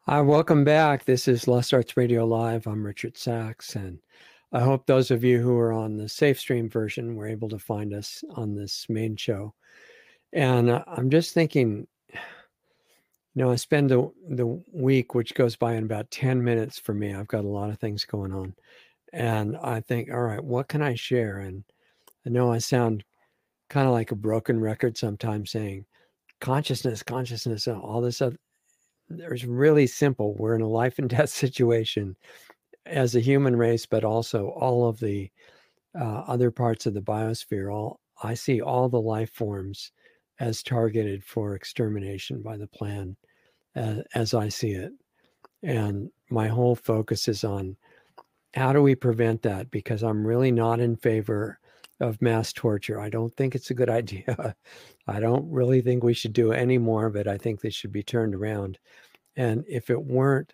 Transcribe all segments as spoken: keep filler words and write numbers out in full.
Hi, welcome back. This is Lost Arts Radio Live. I'm Richard Sachs, and I hope those of you who are on the SafeStream version were able to find us on this main show. And uh, I'm just thinking, you know, I spend the, the week, which goes by in about ten minutes for me. I've got a lot of things going on. And I think, all right, what can I share? And I know I sound kind of like a broken record sometimes saying consciousness, consciousness, and all this other. There's really simple. We're in a life and death situation as a human race, but also all of the uh, other parts of the biosphere. All I see all the life forms as targeted for extermination by the plan, uh, as I see it. And my whole focus is on how do we prevent that? Because I'm really not in favor of mass torture. I don't think it's a good idea. I don't really think we should do any more of it. I think they should be turned around. And if it weren't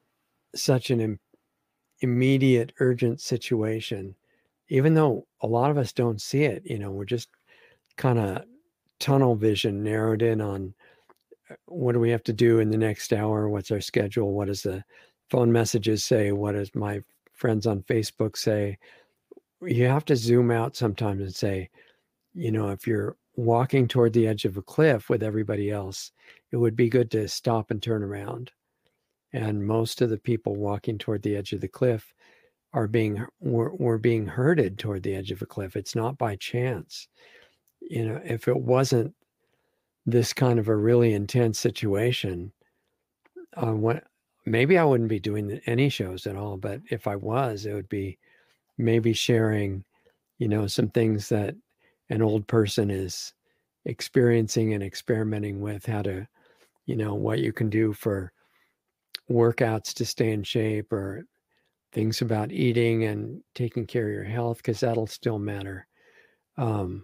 such an Im- immediate, urgent situation, even though a lot of us don't see it, you know, we're just kind of tunnel vision narrowed in on what do we have to do in the next hour? What's our schedule? What does the phone messages say? What does my friends on Facebook say? You have to zoom out sometimes and say, you know, if you're walking toward the edge of a cliff with everybody else, it would be good to stop and turn around. And most of the people walking toward the edge of the cliff are being we're, we're being herded toward the edge of a cliff. It's not by chance. You know, if it wasn't this kind of a really intense situation, uh, what maybe I wouldn't be doing any shows at all. But if I was, it would be maybe sharing, you know, some things that an old person is experiencing and experimenting with, how to, you know, what you can do for workouts to stay in shape, or things about eating and taking care of your health, because that'll still matter. Um,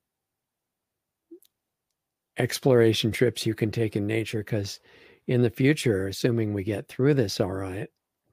exploration trips you can take in nature, because in the future, assuming we get through this all right,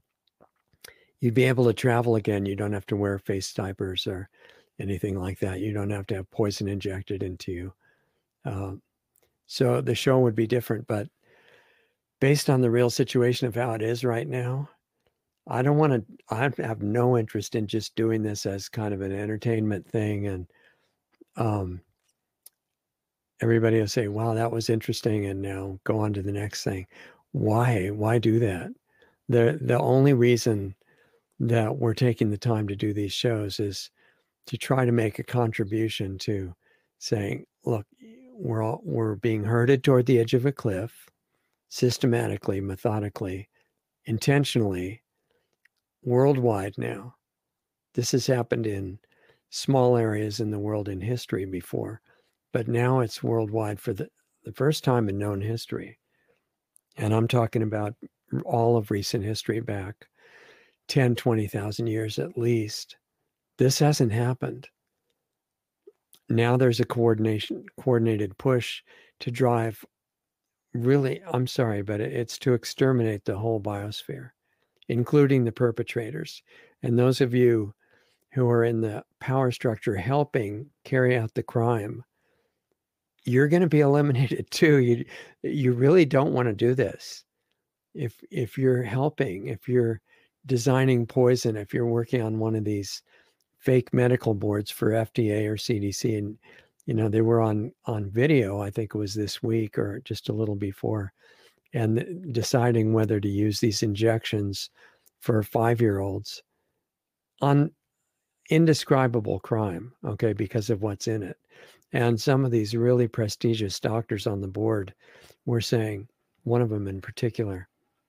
you'd be able to travel again. You don't have to wear face diapers or anything like that. You don't have to have poison injected into you. Uh, so the show would be different, but based on the real situation of how it is right now, I don't want to, I have no interest in just doing this as kind of an entertainment thing. And um, everybody will say, wow, that was interesting. And now go on to the next thing. Why? Why do that? The, the only reason that we're taking the time to do these shows is to try to make a contribution to saying, look, we're all, we're being herded toward the edge of a cliff systematically, methodically, intentionally, worldwide now. This has happened in small areas in the world in history before, but now it's worldwide for the, the first time in known history. And I'm talking about all of recent history back ten, twenty thousand years at least. This hasn't happened. Now there's a coordination, coordinated push to drive really, I'm sorry, but it's to exterminate the whole biosphere, including the perpetrators. And those of you who are in the power structure helping carry out the crime, you're going to be eliminated too. You you really don't want to do this. If if you're helping, if you're designing poison, if you're working on one of these fake medical boards for F D A or C D C, and you know they were on on video, I think it was this week or just a little before, and deciding whether to use these injections for five-year-olds on indescribable crime, okay, because of what's in it. And some of these really prestigious doctors on the board were saying, one of them in particular,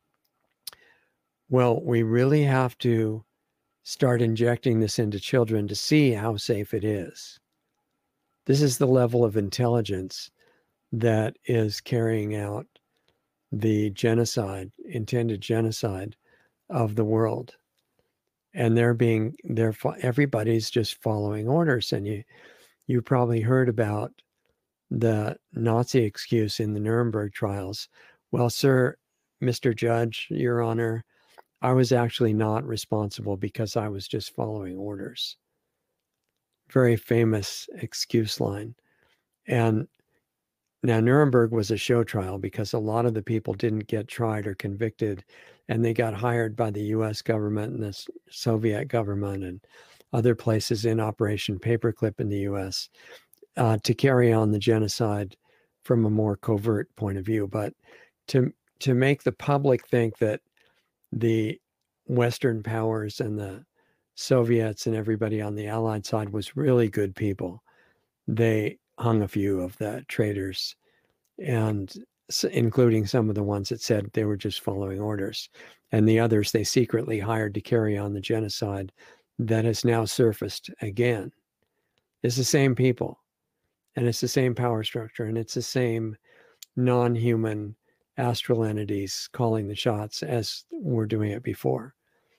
well, we really have to start injecting this into children to see how safe it is. This is the level of intelligence that is carrying out the genocide, intended genocide of the world. And they're being, they're, everybody's just following orders. And you, you probably heard about the Nazi excuse in the Nuremberg trials. Well, sir, Mister Judge, Your Honor, I was actually not responsible because I was just following orders. Very famous excuse line. And Now, Nuremberg was a show trial because a lot of the people didn't get tried or convicted, and they got hired by the U S government and the Soviet government and other places in Operation Paperclip in the U S uh, to carry on the genocide from a more covert point of view. But to to make the public think that the Western powers and the Soviets and everybody on the Allied side was really good people, they hung a few of the traitors, and including some of the ones that said they were just following orders, and the others they secretly hired to carry on the genocide that has now surfaced again. It's the same people, and it's the same power structure, and it's the same non-human astral entities calling the shots as were doing it before.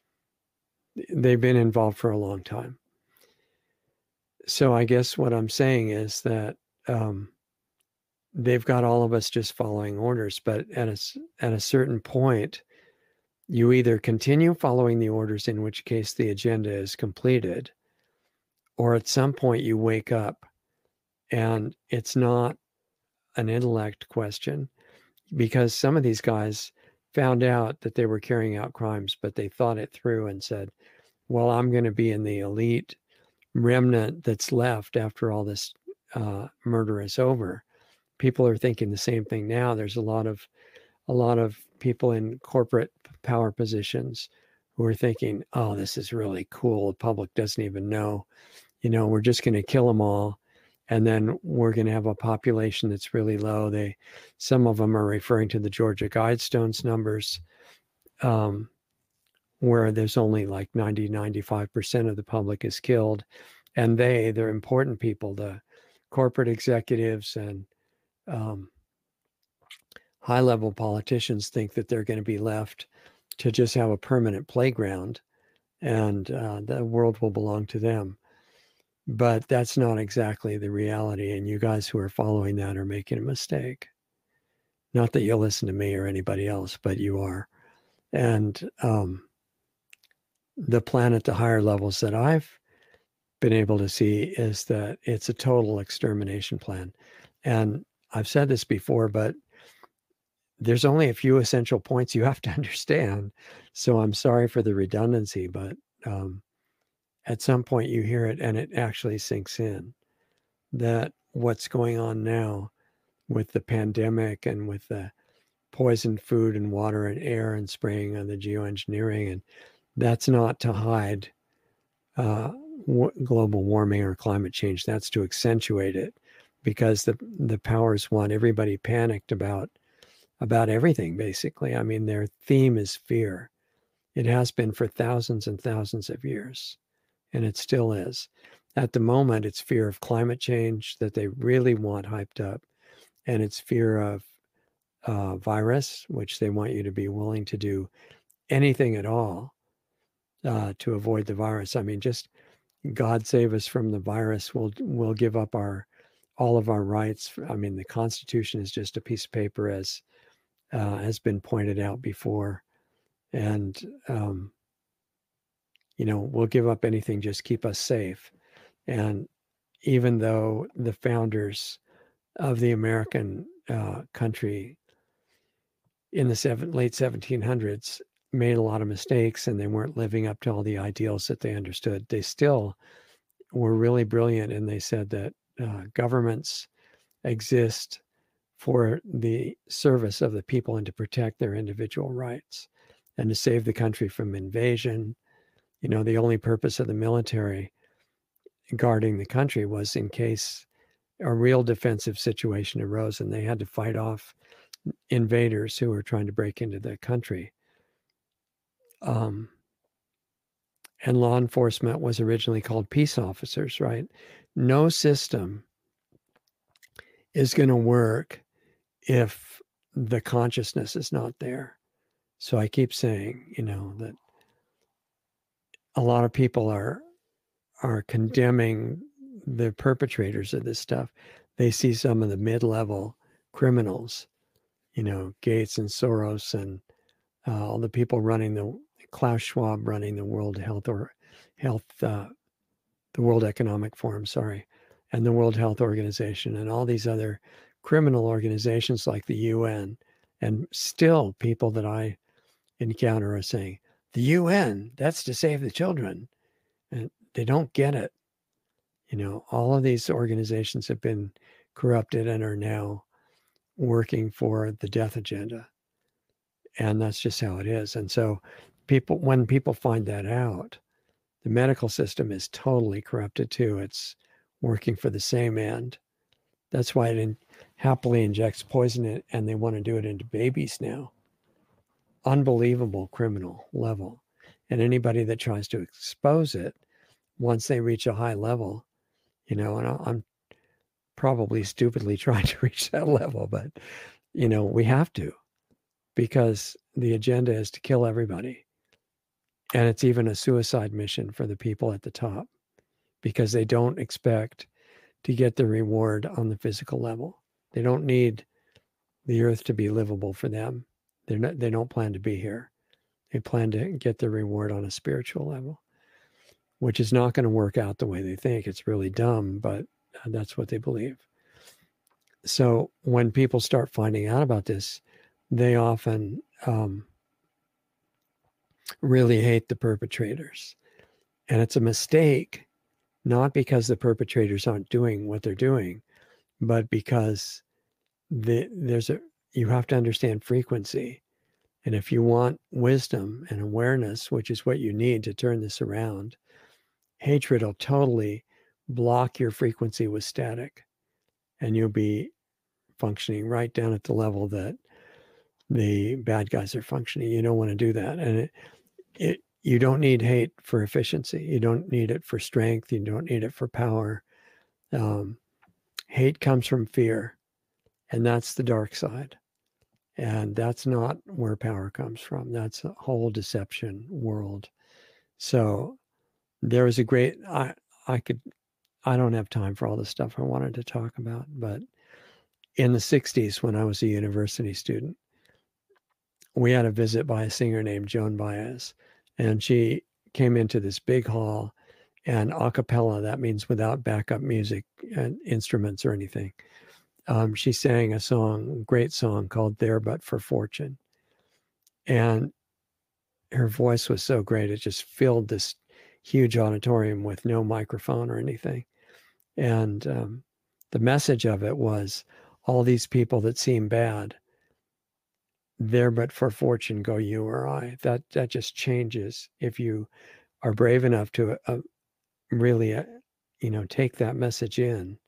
They've been involved for a long time. So I guess what I'm saying is that um, they've got all of us just following orders, but at a, at a certain point, you either continue following the orders, in which case the agenda is completed, or at some point you wake up and it's not an intellect question, because some of these guys found out that they were carrying out crimes, but they thought it through and said, well, I'm going to be in the elite remnant that's left after all this uh, murder is over. People are thinking the same thing now. There's a lot of a lot of people in corporate power positions who are thinking, oh, this is really cool. The public doesn't even know. You know, we're just going to kill them all, and then we're going to have a population that's really low. They, some of them are referring to the Georgia Guidestones numbers, um, where there's only like ninety, ninety-five percent of the public is killed. And they, they're important people, the corporate executives and um, high-level politicians think that they're going to be left to just have a permanent playground, and uh, the world will belong to them. But that's not exactly the reality, and you guys who are following that are making a mistake. Not that you'll listen to me or anybody else, but you are. And um, the plan at the higher levels that I've been able to see is that it's a total extermination plan. And I've said this before, but there's only a few essential points you have to understand. So I'm sorry for the redundancy, but um, at some point you hear it and it actually sinks in that what's going on now with the pandemic and with the poisoned food and water and air and spraying on the geoengineering, and that's not to hide uh, w- global warming or climate change. That's to accentuate it, because the the powers want everybody panicked about about everything, basically. I mean, their theme is fear. It has been for thousands and thousands of years, and it still is. At the moment, it's fear of climate change that they really want hyped up, and it's fear of uh, virus, which they want you to be willing to do anything at all uh, to avoid the virus. I mean, just God save us from the virus. We'll we'll give up our all of our rights. I mean, the Constitution is just a piece of paper, as uh, has been pointed out before, and um, you know, we'll give up anything, just keep us safe. And even though the founders of the American uh, country in the seven, late seventeen hundreds made a lot of mistakes and they weren't living up to all the ideals that they understood, they still were really brilliant. And they said that uh, governments exist for the service of the people and to protect their individual rights and to save the country from invasion. You know, the only purpose of the military guarding the country was in case a real defensive situation arose and they had to fight off invaders who were trying to break into the country. Um, and law enforcement was originally called peace officers, right? No system is going to work if the consciousness is not there. So I keep saying, you know, that a lot of people are are condemning the perpetrators of this stuff. They see some of the mid-level criminals, you know, Gates and Soros and uh, all the people running the Klaus Schwab running the World Health or Health, uh, the World Economic Forum, sorry, and the World Health Organization and all these other criminal organizations like the U N, and still people that I encounter are saying, the U N, that's to save the children. And they don't get it. You know, all of these organizations have been corrupted and are now working for the death agenda. And that's just how it is. And so people, when people find that out, the medical system is totally corrupted too. It's working for the same end. That's why it in, happily injects poison in, and they want to do it into babies now. Unbelievable criminal level. And anybody that tries to expose it, once they reach a high level, you know, and I'm probably stupidly trying to reach that level, but, you know, we have to, because the agenda is to kill everybody. And it's even a suicide mission for the people at the top, because they don't expect to get the reward on the physical level. They don't need the earth to be livable for them. They're not, they don't plan to be here. They plan to get the reward on a spiritual level, which is not going to work out the way they think. It's really dumb, but that's what they believe. So when people start finding out about this, they often um, really hate the perpetrators. And it's a mistake, not because the perpetrators aren't doing what they're doing, but because the, there's a, you have to understand frequency. And if you want wisdom and awareness, which is what you need to turn this around, hatred will totally block your frequency with static, and you'll be functioning right down at the level that the bad guys are functioning. You don't want to do that. And it, it, you don't need hate for efficiency. You don't need it for strength. You don't need it for power. Um, hate comes from fear, and that's the dark side. And that's not where power comes from. That's a whole deception world. So there was a great, I, I could, I don't have time for all the stuff I wanted to talk about, but in the sixties, when I was a university student, we had a visit by a singer named Joan Baez, and she came into this big hall, and a cappella, that means without backup music and instruments or anything. Um, she sang a song, a great song called There But for Fortune. And her voice was so great, it just filled this huge auditorium with no microphone or anything. And um, the message of it was, all these people that seem bad, there but for fortune go you or I. That, that just changes if you are brave enough to uh, really, uh, you know, take that message in.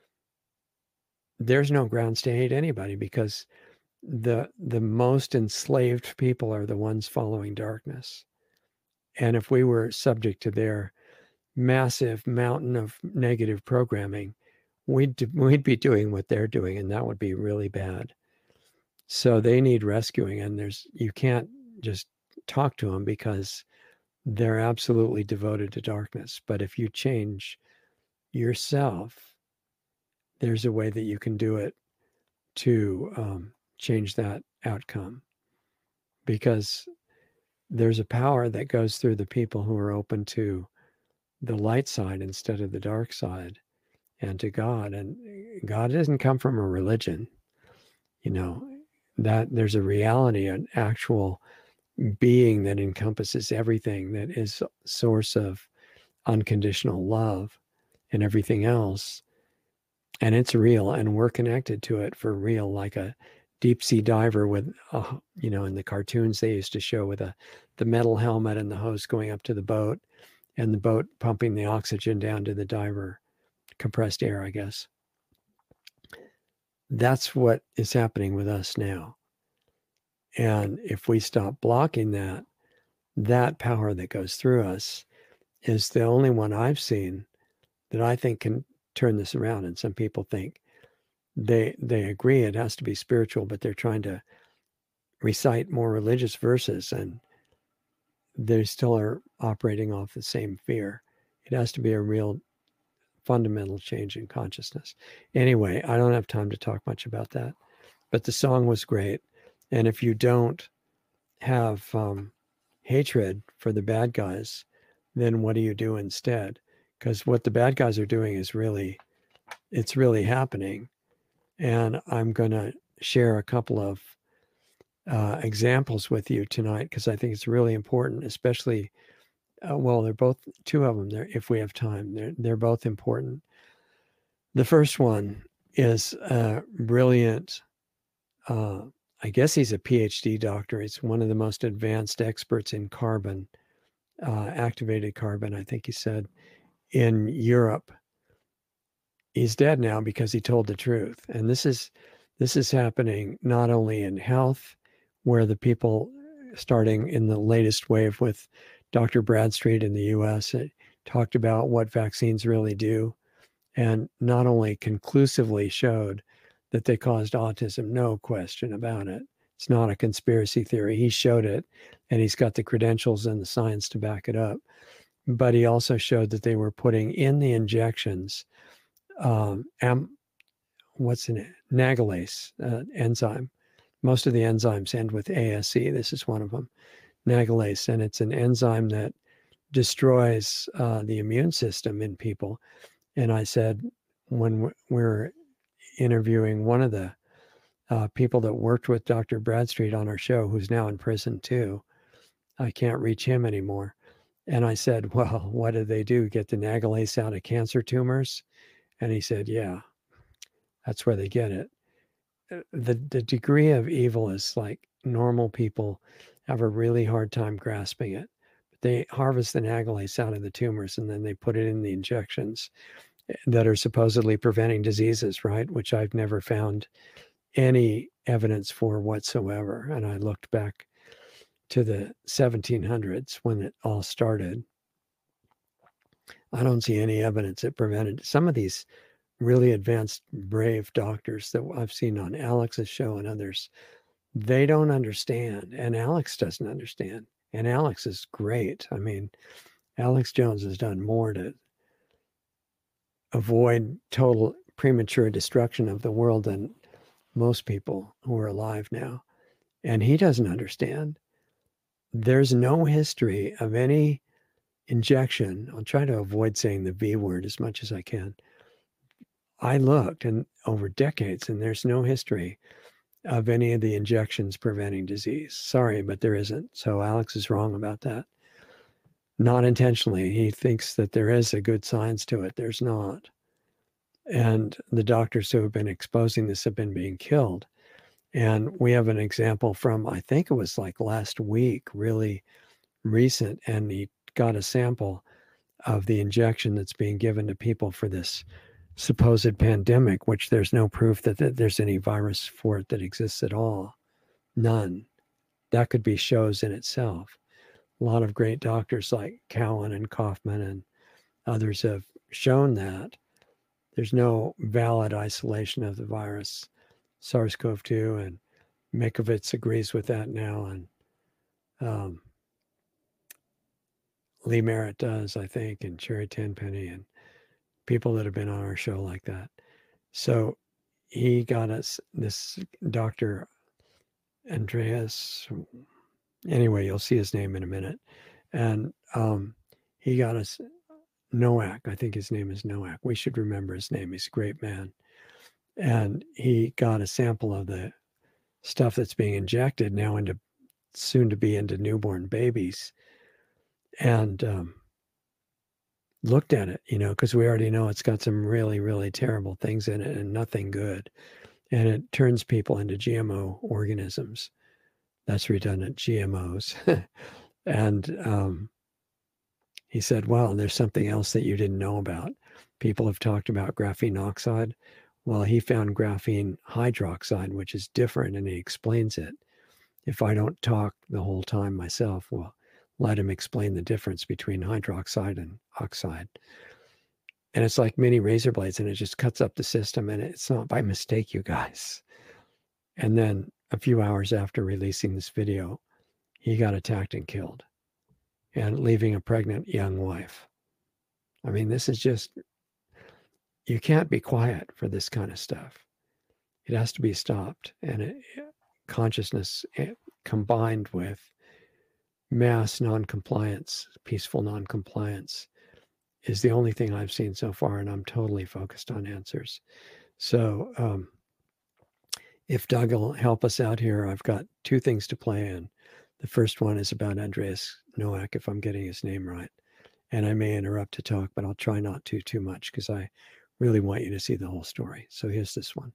There's no grounds to hate anybody, because the the most enslaved people are the ones following darkness. And if we were subject to their massive mountain of negative programming, we'd we'd be doing what they're doing, and that would be really bad. So they need rescuing, and there's you can't just talk to them because they're absolutely devoted to darkness. But if you change yourself, there's a way that you can do it to um, change that outcome, because there's a power that goes through the people who are open to the light side instead of the dark side, and to God. And God doesn't come from a religion, you know, that there's a reality, an actual being that encompasses everything, that is source of unconditional love and everything else. And it's real, and we're connected to it for real, like a deep sea diver with, a, you know, in the cartoons they used to show, with a the metal helmet and the hose going up to the boat, and the boat pumping the oxygen down to the diver, compressed air, I guess. That's what is happening with us now. And if we stop blocking that, that power that goes through us is the only one I've seen that I think can turn this around. And some people think they they agree it has to be spiritual, but they're trying to recite more religious verses, and they still are operating off the same fear. It has to be a real fundamental change in consciousness. Anyway, I don't have time to talk much about that, but the song was great. And if you don't have um, hatred for the bad guys, then what do you do instead? Because what the bad guys are doing is really, it's really happening. And I'm going to share a couple of uh, examples with you tonight because I think it's really important, especially, uh, well, they're both, two of them, there, if we have time, they're, they're both important. The first one is a brilliant, uh, I guess he's a PhD doctor. He's one of the most advanced experts in carbon, uh, activated carbon, I think he said, in Europe. He's dead now because he told the truth. And this is this is happening not only in health, where the people starting in the latest wave with Doctor Bradstreet in the U S it talked about what vaccines really do, and not only conclusively showed that they caused autism, no question about it. It's not a conspiracy theory. He showed it, and he's got the credentials and the science to back it up. But he also showed that they were putting in the injections um, am, what's in it? Nagalase uh, enzyme. Most of the enzymes end with A S E. This is one of them, Nagalase, and it's an enzyme that destroys uh, the immune system in people. And I said, when we're interviewing one of the uh, people that worked with Doctor Bradstreet on our show, who's now in prison too, I can't reach him anymore. And I said, well, what did they do? Get the Nagalase out of cancer tumors? And he said, yeah, that's where they get it. The, the degree of evil is like normal people have a really hard time grasping it. But they harvest the Nagalase out of the tumors and then they put it in the injections that are supposedly preventing diseases, right? Which I've never found any evidence for whatsoever. And I looked back to the seventeen hundreds when it all started. I don't see any evidence it prevented some of these really advanced, brave doctors that I've seen on Alex's show and others. They don't understand, and Alex doesn't understand. And Alex is great. I mean, Alex Jones has done more to avoid total premature destruction of the world than most people who are alive now. And he doesn't understand. There's no history of any injection. I'll try to avoid saying the V word as much as I can. I looked and over decades, and there's no history of any of the injections preventing disease. Sorry, but there isn't. So Alex is wrong about that. Not intentionally. He thinks that there is a good science to it. There's not. And the doctors who have been exposing this have been being killed. And we have an example from, I think it was like last week, really recent, and he got a sample of the injection that's being given to people for this supposed pandemic, which there's no proof that, that there's any virus for it that exists at all. None. That could be shows in itself. A lot of great doctors like Cowan and Kaufman and others have shown that there's no valid isolation of the virus, SARS-C o V two, and Mikovits agrees with that now, and um, Lee Merritt does, I think, and Sherry Tenpenny, and people that have been on our show like that. So he got us this Doctor Andreas. Anyway, you'll see his name in a minute. And um, he got us Nowak. I think his name is Nowak. We should remember his name. He's a great man. And he got a sample of the stuff that's being injected now into soon to be into newborn babies. And um, looked at it, you know, because we already know it's got some really, really terrible things in it and nothing good. And it turns people into G M O organisms. That's redundant, G M Os. And um, he said, well, there's something else that you didn't know about. People have talked about graphene oxide. Well, he found graphene hydroxide, which is different, and he explains it. If I don't talk the whole time myself, well, let him explain the difference between hydroxide and oxide. And it's like mini razor blades, and it just cuts up the system, and it's not by mistake, you guys. And then a few hours after releasing this video, he got attacked and killed, and leaving a pregnant young wife. I mean, this is just, you can't be quiet for this kind of stuff. It has to be stopped. And it, consciousness it, combined with mass non-compliance, peaceful non-compliance, is the only thing I've seen so far, and I'm totally focused on answers. So um, if Doug will help us out here, I've got two things to play in. The first one is about Andreas Noack, if I'm getting his name right. And I may interrupt to talk, but I'll try not to too much because I really want you to see the whole story. So here's this one.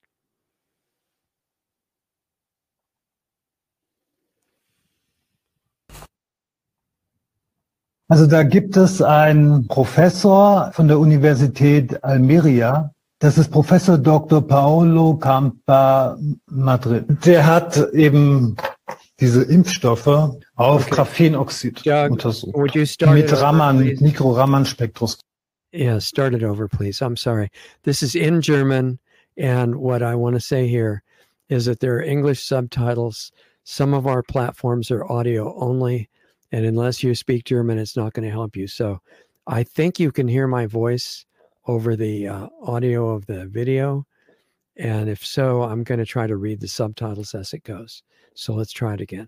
Also da gibt es einen Professor von der Universität Almeria, das ist Professor Doktor Paolo Campa Madrid. Der hat eben diese Impfstoffe auf okay. Graphenoxid Doug, untersucht. Would you start mit it Raman, over, mit Mikro-Raman-Spektroskopie. Yeah, start it over, please. I'm sorry. This is in German, and what I want to say here is that there are English subtitles. Some of our platforms are audio only, and unless you speak German, it's not going to help you. So I think you can hear my voice over the uh, audio of the video, and if so, I'm going to try to read the subtitles as it goes. So let's try it again.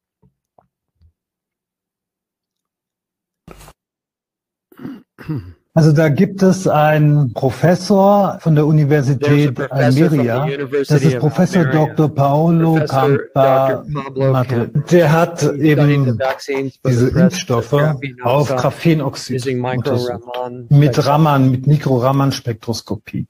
Also da gibt es einen Professor von der Universität Almeria, das ist Professor Doktor Paolo Campa Madrid. Der hat eben diese Impfstoffe auf Graphenoxid untersucht, mit Raman, mit Mikro-Raman-Spektroskopie.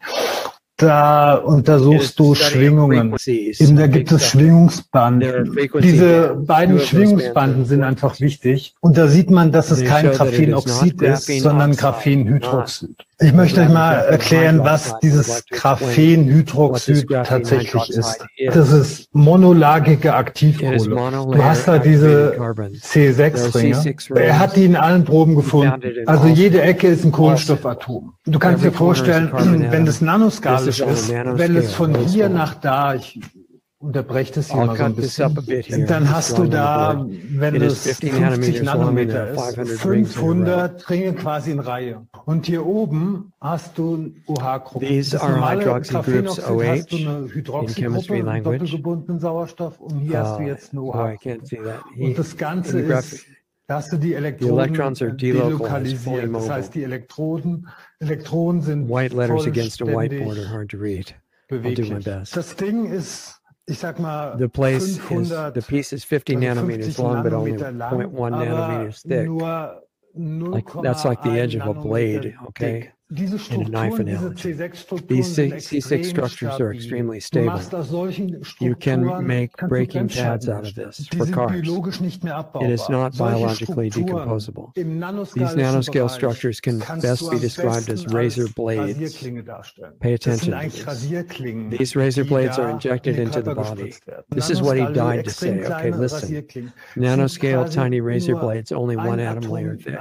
Da untersuchst du Schwingungen. Eben, da gibt es Schwingungsbanden. Diese beiden Schwingungsbanden sind einfach wichtig. Und da sieht man, dass es kein Graphenoxid ist, sondern Graphenhydroxid. Ich möchte euch mal erklären, was dieses Graphenhydroxid tatsächlich ist. Das ist monolagige Aktivkohle. Du hast da diese C sechs Ringe. Er hat die in allen Proben gefunden. Also jede Ecke ist ein Kohlenstoffatom. Du kannst dir vorstellen, wenn das nanoskalisch ist, wenn es von hier nach da, ich unterbreche das hier mal so ein bisschen, dann hast du da, wenn es fünfzig Nanometer ist, fünfhundert Ringe quasi in Reihe. Und hier oben hast du ein O H-Gruppe. These are hydroxy groups O H hast du eine Hydroxygruppe, doppelgebundenen Sauerstoff, und hier uh, hast du jetzt eine O H-Gruppe. Und das Ganze ist, da hast du die Elektroden delokalisiert. Das heißt, die Elektroden, Elektronen sind white letters against a whiteboard are hard to read. I'll do my best. Das Ding ist, ich sag mal, the place is, the piece is fifty nanometers long, but only zero point one nanometers thick. Like, that's like the edge of a blade, okay? In a knife analogy. These C six structures are extremely stable. You can make braking pads out of this for cars. It is not biologically decomposable. These nanoscale structures can best be described as razor blades. Pay attention to this. These razor blades are injected into the body. This is what he died to say. Okay, listen. Nanoscale tiny razor blades, only one atom layer thick.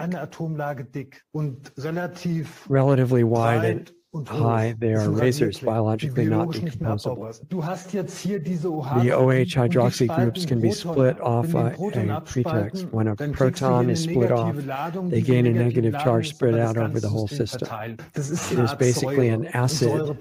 Relatively wide and high, they are razors, biologically not decomposable. The O H hydroxy groups can be split off a, a pretext. When a proton is split off, they gain a negative charge spread out over the whole system. It is basically an acid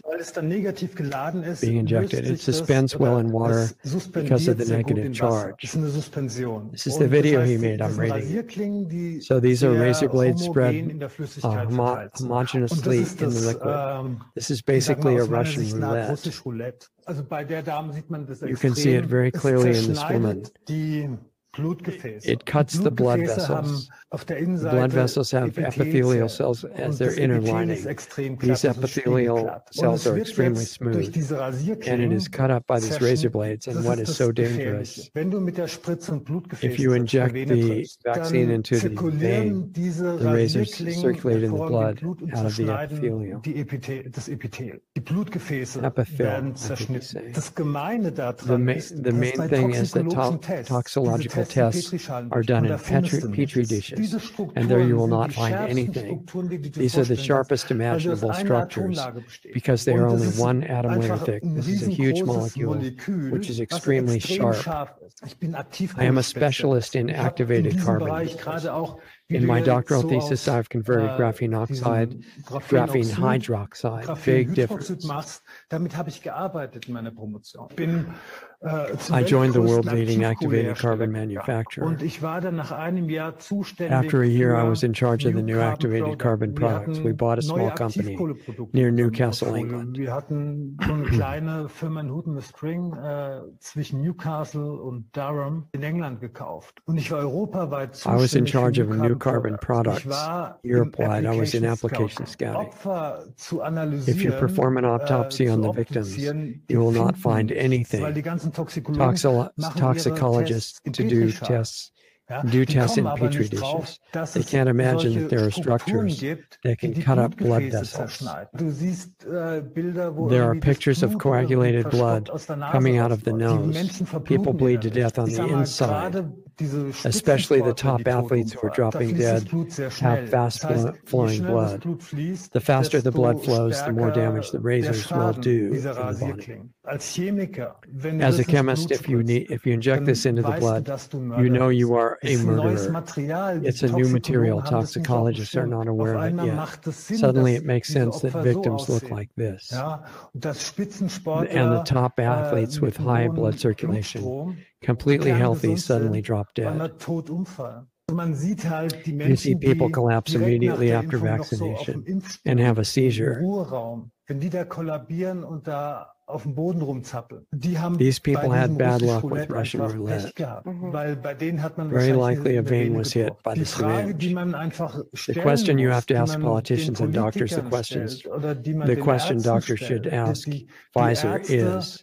being injected. It suspends well in water because of the negative charge. This is the video he made, I'm reading. So these are razor blades spread uh, homo homogeneously in the liquid. This is basically a Russian roulette. You can see it very clearly in this woman. It cuts the blood vessels. The blood vessels have epithelial cells as their inner lining. These epithelial cells are extremely smooth, and it is cut up by these razor blades. And what is so dangerous, if you inject the vaccine into the vein, the razors circulate in the blood out of the epithelial. Epithelial, I think you say. The, ma the main thing is that to toxicological tests are done in petri, petri dishes, and there you will not find anything. These are the sharpest imaginable structures because they are only one atom layer thick. This is a huge molecule which is extremely sharp. I am a specialist in activated carbon. In my doctoral thesis, I've converted graphene oxide to graphene hydroxide. Big difference. I joined the world-leading activated carbon manufacturer. After a year, I was in charge of the new activated carbon products. We bought a small company near Newcastle, England. Wir hatten so eine kleine Firma in Houghton Spring äh, zwischen Newcastle und Durham in England gekauft. Und ich war europaweit zuständig. I was in charge of new carbon products. Europe-wide, I was in application scouting. If you perform an autopsy on the victims, you will not find anything. Toxolo- toxicologists to do tests, do tests in petri dishes. They can't imagine that there are structures that can cut up blood vessels. There are pictures of coagulated blood coming out of the nose. People bleed to death on the inside. Especially the top athletes who are dropping dead have fast flowing blood. The faster the blood flows, the more damage the razors will do in the body. As a chemist, if you need, if you inject this into the blood, you know you are a murderer. It's a new material. Toxicologists are not aware of it yet. Suddenly, it makes sense that victims look like this. And the top athletes with high blood circulation, completely healthy, suddenly drop dead. You see people collapse immediately after vaccination and have a seizure. These people had bad luck with Russian roulette. Mm-hmm. Very likely a vein was hit by the syringe. The question you have to ask politicians and doctors, the questions, the question doctors should ask Pfizer is,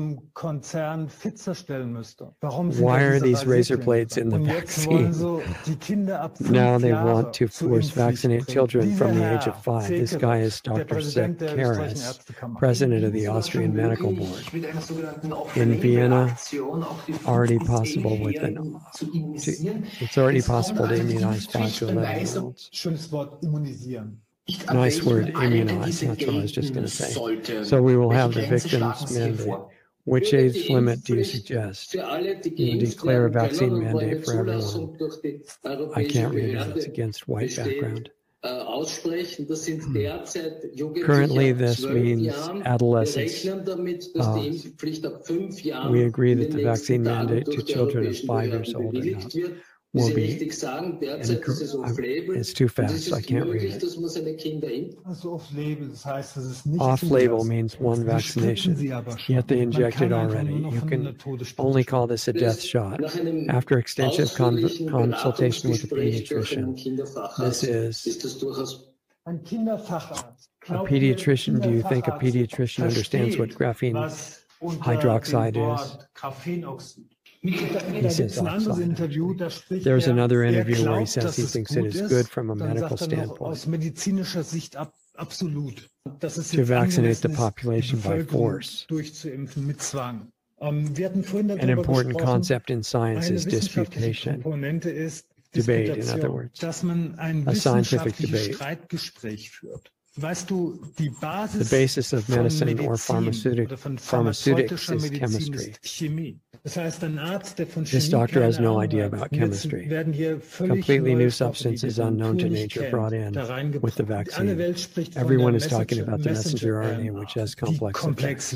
why are these razor blades in the vaccine? Now they want to force vaccinate children from the age of five. This guy is Doctor Sepp Karas, president of the Austrian Medical Board. In Vienna, already possible with an, to, it's already possible to immunize five to eleven year olds. Nice word, immunize, that's what I was just going to say. So we will have the victims mandate. Which age limit do you suggest? You declare a vaccine mandate for everyone. I can't read it, it's against white background. Currently, this means adolescents. Uh, we agree that the vaccine mandate to children of five years old or not will be, it's too fast, I can't read it. Off-label means one vaccination, yet they injected already. You can only call this a death shot. After extensive con consultation with a pediatrician, this is a pediatrician. Do you think a pediatrician understands what graphene hydroxide is? He says oxide. There's another interview where he says he thinks it is good from a medical standpoint to vaccinate the population by force. An important concept in science is disputation. Debate, in other words, a scientific debate. The basis of medicine or pharmaceutic, pharmaceutics is chemistry. This doctor has no idea about chemistry. Completely new substances unknown to nature brought in with the vaccine. Everyone is talking about the messenger R N A, which has complex effects.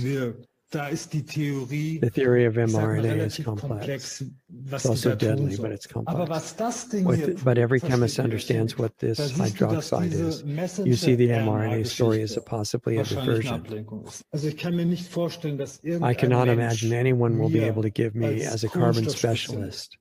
The theory of mRNA is complex. It's also deadly, but it's complex. With, but every chemist understands what this hydroxide is. You see the mRNA story as a possibly a diversion. I cannot imagine anyone will be able to give me, as a carbon specialist,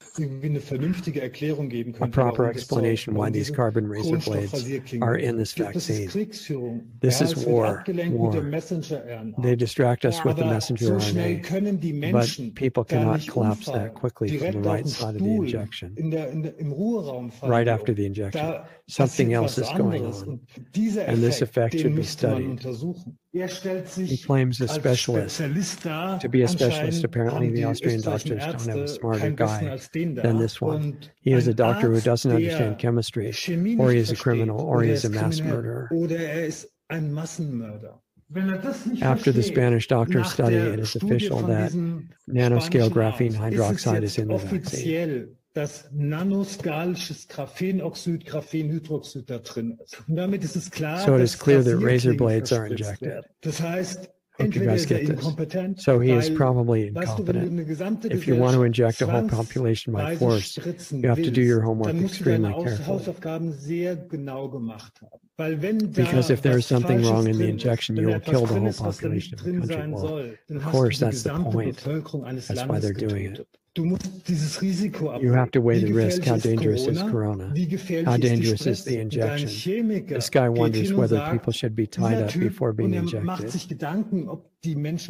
a proper explanation why these carbon razor blades are in this vaccine. This is war. War. They distract us with the messenger R N A, but people cannot collapse that quickly from the right side of the injection. Right after the injection, something else is going on, and this effect should be studied. He claims a specialist. To be a specialist, apparently the Austrian doctors don't have a smarter guy than this one. He is a doctor who doesn't understand chemistry, or he is a criminal, or he is a mass murderer. After the Spanish doctors study, it is official that nanoscale graphene hydroxide is in the vaccine. dass nanoskalisches Graphenoxid, Graphenhydroxid da drin ist. Und damit ist es klar, so it is clear that razor blades are injected. Das heißt, hope you guys get this. So he is probably incompetent. If you want to inject a whole population by force, you have to do your homework extremely carefully. Because if there is something wrong in the injection, you will kill the whole population of the country. Well, of course, that's the point. That's why they're doing it. You have to weigh the risk. How dangerous is corona? How dangerous is the injection? This guy wonders whether people should be tied up before being injected. And he's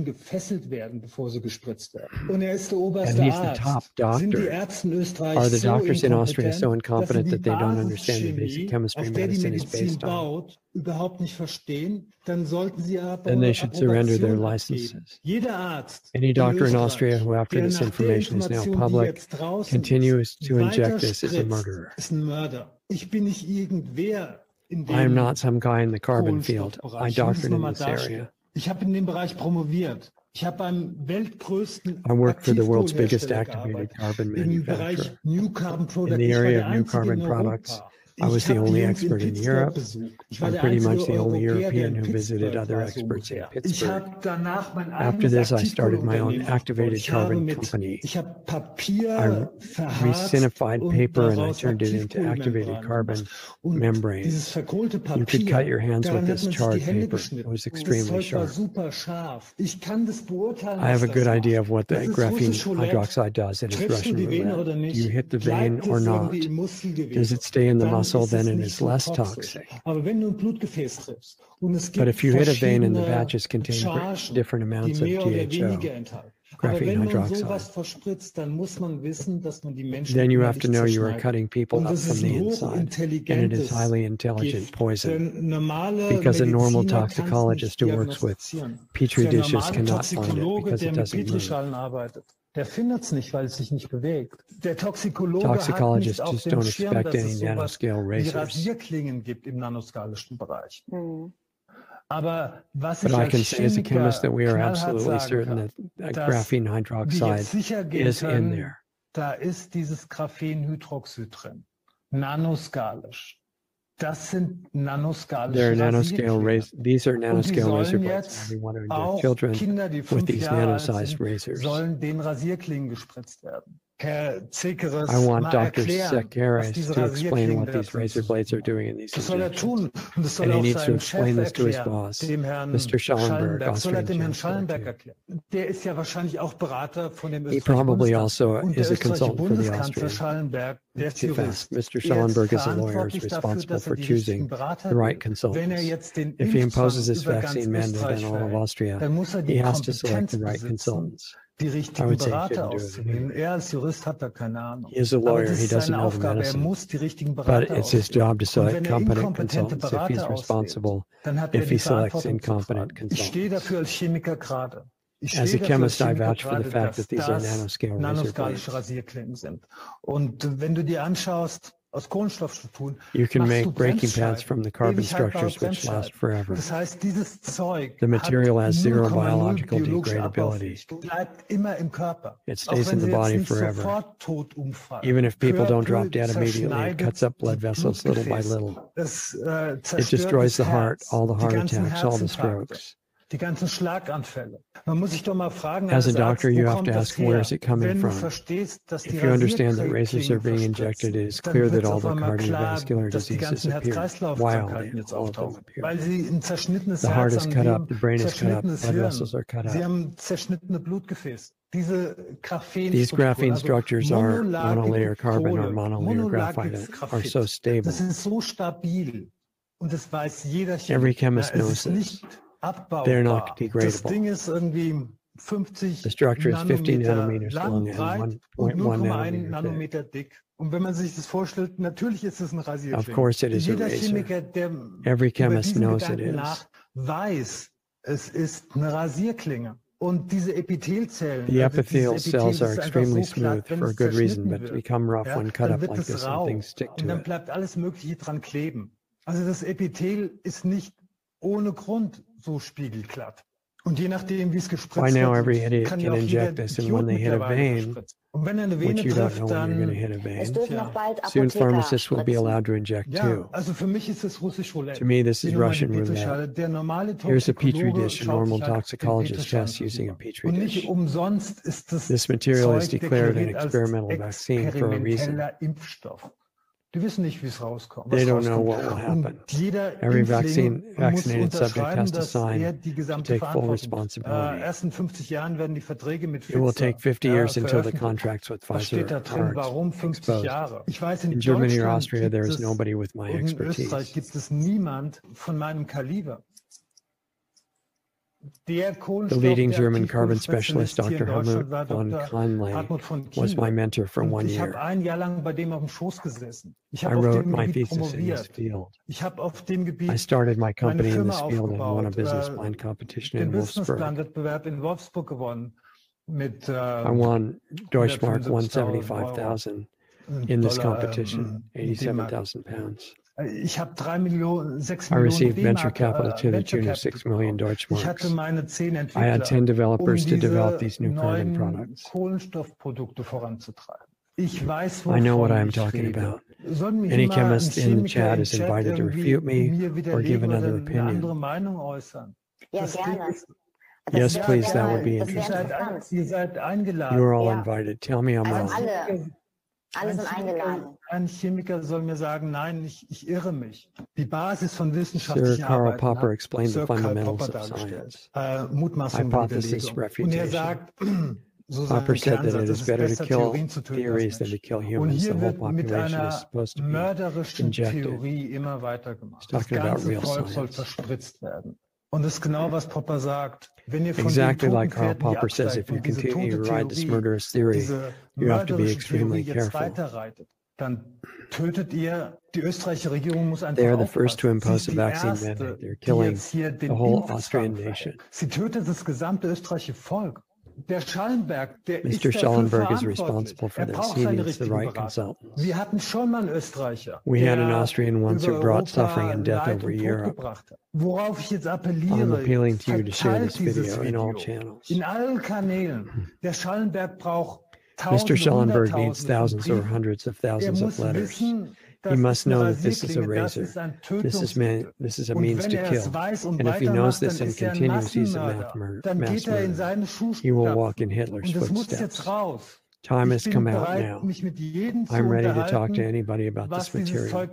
the top doctor. Are the doctors in Austria so incompetent that they don't understand the basic chemistry medicine is based on? Then they should surrender their licenses. Any doctor in Austria who, after this information is now public, continues to inject this is a murderer. I am not some guy in the carbon field. I doctored in this area. I worked for the world's biggest activated carbon manufacturer. In the area of new carbon products, I was the only expert in Europe. I'm pretty much the only European who visited other experts in Pittsburgh. After this, I started my own activated carbon company. I resinified paper and I turned it into activated carbon membranes. You could cut your hands with this charred paper. It was extremely sharp. I have a good idea of what the graphene hydroxide does. It is Russian roulette. Do you hit the vein or not? Does it stay in the muscle? Then it is less toxic. But if you hit a vein and the patches contain different amounts of G H O, graphene hydroxide, then you have to know you are cutting people up from the inside, and it is highly intelligent poison. Because a normal toxicologist who works with petri dishes cannot find it because it doesn't move. Der findet es nicht, weil es sich nicht bewegt. Der Toxikologe Toxicologists hat nicht just auf dem don't Schirm, expect dass any es sowas nanoscale wie razors. Rasierklingen gibt im nanoskalischen Bereich. Mhm. Aber was But ich I als can say as a chemist that we are knallhart absolutely sagen certain kann, that, that dass graphene wir hydroxide jetzt sicher gehen is in können, there. da ist dieses Graphenhydroxid drin. Nanoskalisch. Das sind nanoskalische There are nanoscale Rasierklingen. razors. These are Und die nanoscale razor sollen blades. jetzt We want to inject auch children Kinder, die with fünf these Jahre alt nano-sized sind, razors. sollen den Rasierklingen gespritzt werden. Herr Zekeres, I want mal Doctor erklären, was Sekeres diese to explain Rasierklingen what da these drin razor sind. blades are doing in these Das soll er injections. tun. Und das soll And er he auch needs to seinem Chef explain this to his erklären, boss, dem Herrn Mister Schallenberg, Schallenberg. Soll er Austrian dem Herrn Chancellor, Schallenberg too. erklären. Der ist ja wahrscheinlich auch Berater von dem He österreichischen probably Bundeskanzler. also Und der is a österreichische consultant for the Bundeskanzler Austrian. Schallenberg, der ist Too Jurist. fast. Mister Er ist Schallenberg is a lawyer, is verantwortlich dafür, responsible dass er for die richtigen choosing Berater the right wählt. Wenn er consultants. jetzt den If he imposes Impfzwang this über ganz vaccine mandate Österreich on all of verhängt, Austria, dann muss er he die has to select Kompetenz the right besitzen, consultants. die I richtigen would say he Berater shouldn't do it auszuwählen. anyway. Er als Jurist hat da keine Ahnung. He is a Aber lawyer. das He ist doesn't seine know the Aufgabe. Er medicine. muss die richtigen But Berater it's his job to auswählen. Und select wenn er competent inkompetente consultants. If he's Berater auswählt, responsible, dann hat er if die he selects Verantwortung zu incompetent tragen. Ich stehe consultants. dafür als Chemiker gerade. Ich As stehe a dafür als chemist, I Chemiker vouch for the gerade, fact dass that these are das nanoscale razor nanoskalische blades. Rasierklingen sind. Und wenn du dir anschaust, aus Kohlenstoffstrukturen, You can machst du make breaking pads Bremsscheiben, from the carbon ewig haltbare structures which last Bremsscheiben. forever. Das heißt, dieses Zeug The material hat has zero null Komma null biological biologische degradability. Abbauffähigkeit, bleibt immer im Körper. It Auch stays wenn in the sie jetzt body nicht forever. sofort tot umfallen. Even if people don't drop Kürtel dead immediately, it zerschneidet cuts up blood die vessels little by Blutgefäße. little. Es äh, It zerstört destroys das the heart, Herz, all the die heart ganzen attacks, all the Herzinfarkte, strokes. die ganzen Schlaganfälle. Man muss sich doch mal fragen, As a als Arzt, doctor, wo you have kommt to das ask, where her? is it coming Wenn du from? verstehst, dass die If you understand that razors are Rasierklingen being verspritzen, injected, it is dann clear that wird's all auf the einmal klar, cardiovascular dass die diseases ganzen appear. Herz-Kreislauf-Krankheiten Wildly, jetzt all of them auftauchen, appear. weil sie ein zerschnittenes The heart Herz is haben, cut sie up, haben the brain is cut up, zerschnittenes blood Hirn, vessels are cut sie up. haben zerschnittene Blutgefäße. Diese These graphene Graphenstrukturen, structures also are monolayer carbon or monolayer graphite, monolagiges are so Graphit. stable. Das ist so stabil und das weiß jeder Every Chemiker. chemist Es knows ist this. nicht abbaubar. They're not Das degradable. Ding ist irgendwie fünfzig The structure is fifty Nanometer nanometers lang, long and breit one und point one null Komma eins nanometer thick. Nanometer dick. Und wenn man sich das vorstellt, natürlich ist es ein Rasierklinge. Of course it is a Jeder razor. Chemiker, der Every über chemist diesen knows it Gedanken is. nach, weiß, es ist eine Rasierklinge. Und diese Epithelzellen, The also dieses epithelial cells Epithel are ist einfach extremely so glatt, smooth wenn for a es good reason, zerschnitten but wird, become rough ja, when cut dann up wird like es this and rau things stick und to dann it. bleibt alles Mögliche dran kleben. Also das Epithel ist nicht ohne Grund so spiegelglatt. Why now every idiot can inject this, and when they hit a vein, which you don't know when you're going to hit a vein, soon pharmacists will be allowed to inject too. To me, this is Russian roulette. Here's a petri dish a normal toxicologist tests using a petri dish. This material is declared an experimental vaccine for a reason. They don't know what will happen. Every vaccine, vaccinated subject has to sign to take full responsibility. It will take fifty years until the contracts with Pfizer are exposed. In Germany or Austria, there is nobody with my expertise. The leading German carbon specialist, Doctor Helmut von Kahnle, was my mentor for one year. I wrote my thesis in this field. I started my company in this field and won a business plan competition in Wolfsburg. I won Deutschmark one hundred seventy-five thousand in this competition, eighty-seven thousand pounds. I received venture capital to the tune of six million Deutschmarks. I had ten developers to develop these new carbon products. I know what I am talking about. Any chemist in the chat is invited to refute me or give another opinion. Yes, please, that would be interesting. You are all invited. Tell me I'm wrong. Alle sind eingeladen. Ein Chemiker soll mir sagen, nein, ich, ich irre mich. Die Basis von wissenschaftlicher Arbeit. Sir Karl Popper explained the fundamentals of science. Hypothesis refutation. Popper said that it is better to kill theories than to kill humans. The whole population is supposed to be injected. He's talking about real science. Und das ist genau, was Popper sagt. Wenn ihr von exactly like Karl Popper says, if you continue to ride this murderous theory, you have to be extremely careful. Dann tötet ihr, die österreichische Regierung muss einfach They are the first to impose a vaccine mandate. They're killing the whole Austrian nation. Sie tötet das gesamte österreichische Volk. Der Schallenberg, der Mister Schallenberg is responsible for this. He needs the right consultants. Wir hatten schon mal einen Österreicher. We had an Austrian once who brought suffering and death over Europe. Worauf ich jetzt appelliere, I'm appealing to you to share this video in all channels. In allen Kanälen. Der Schallenberg braucht Mister Schallenberg needs thousands or hundreds of thousands of letters. He must know that this is a razor. This is man, this is a means to kill. And if he knows this and continues, he's a mass murderer. Mass murderer. He will walk in Hitler's footsteps. Time has come out now. I'm ready to talk to anybody about this material.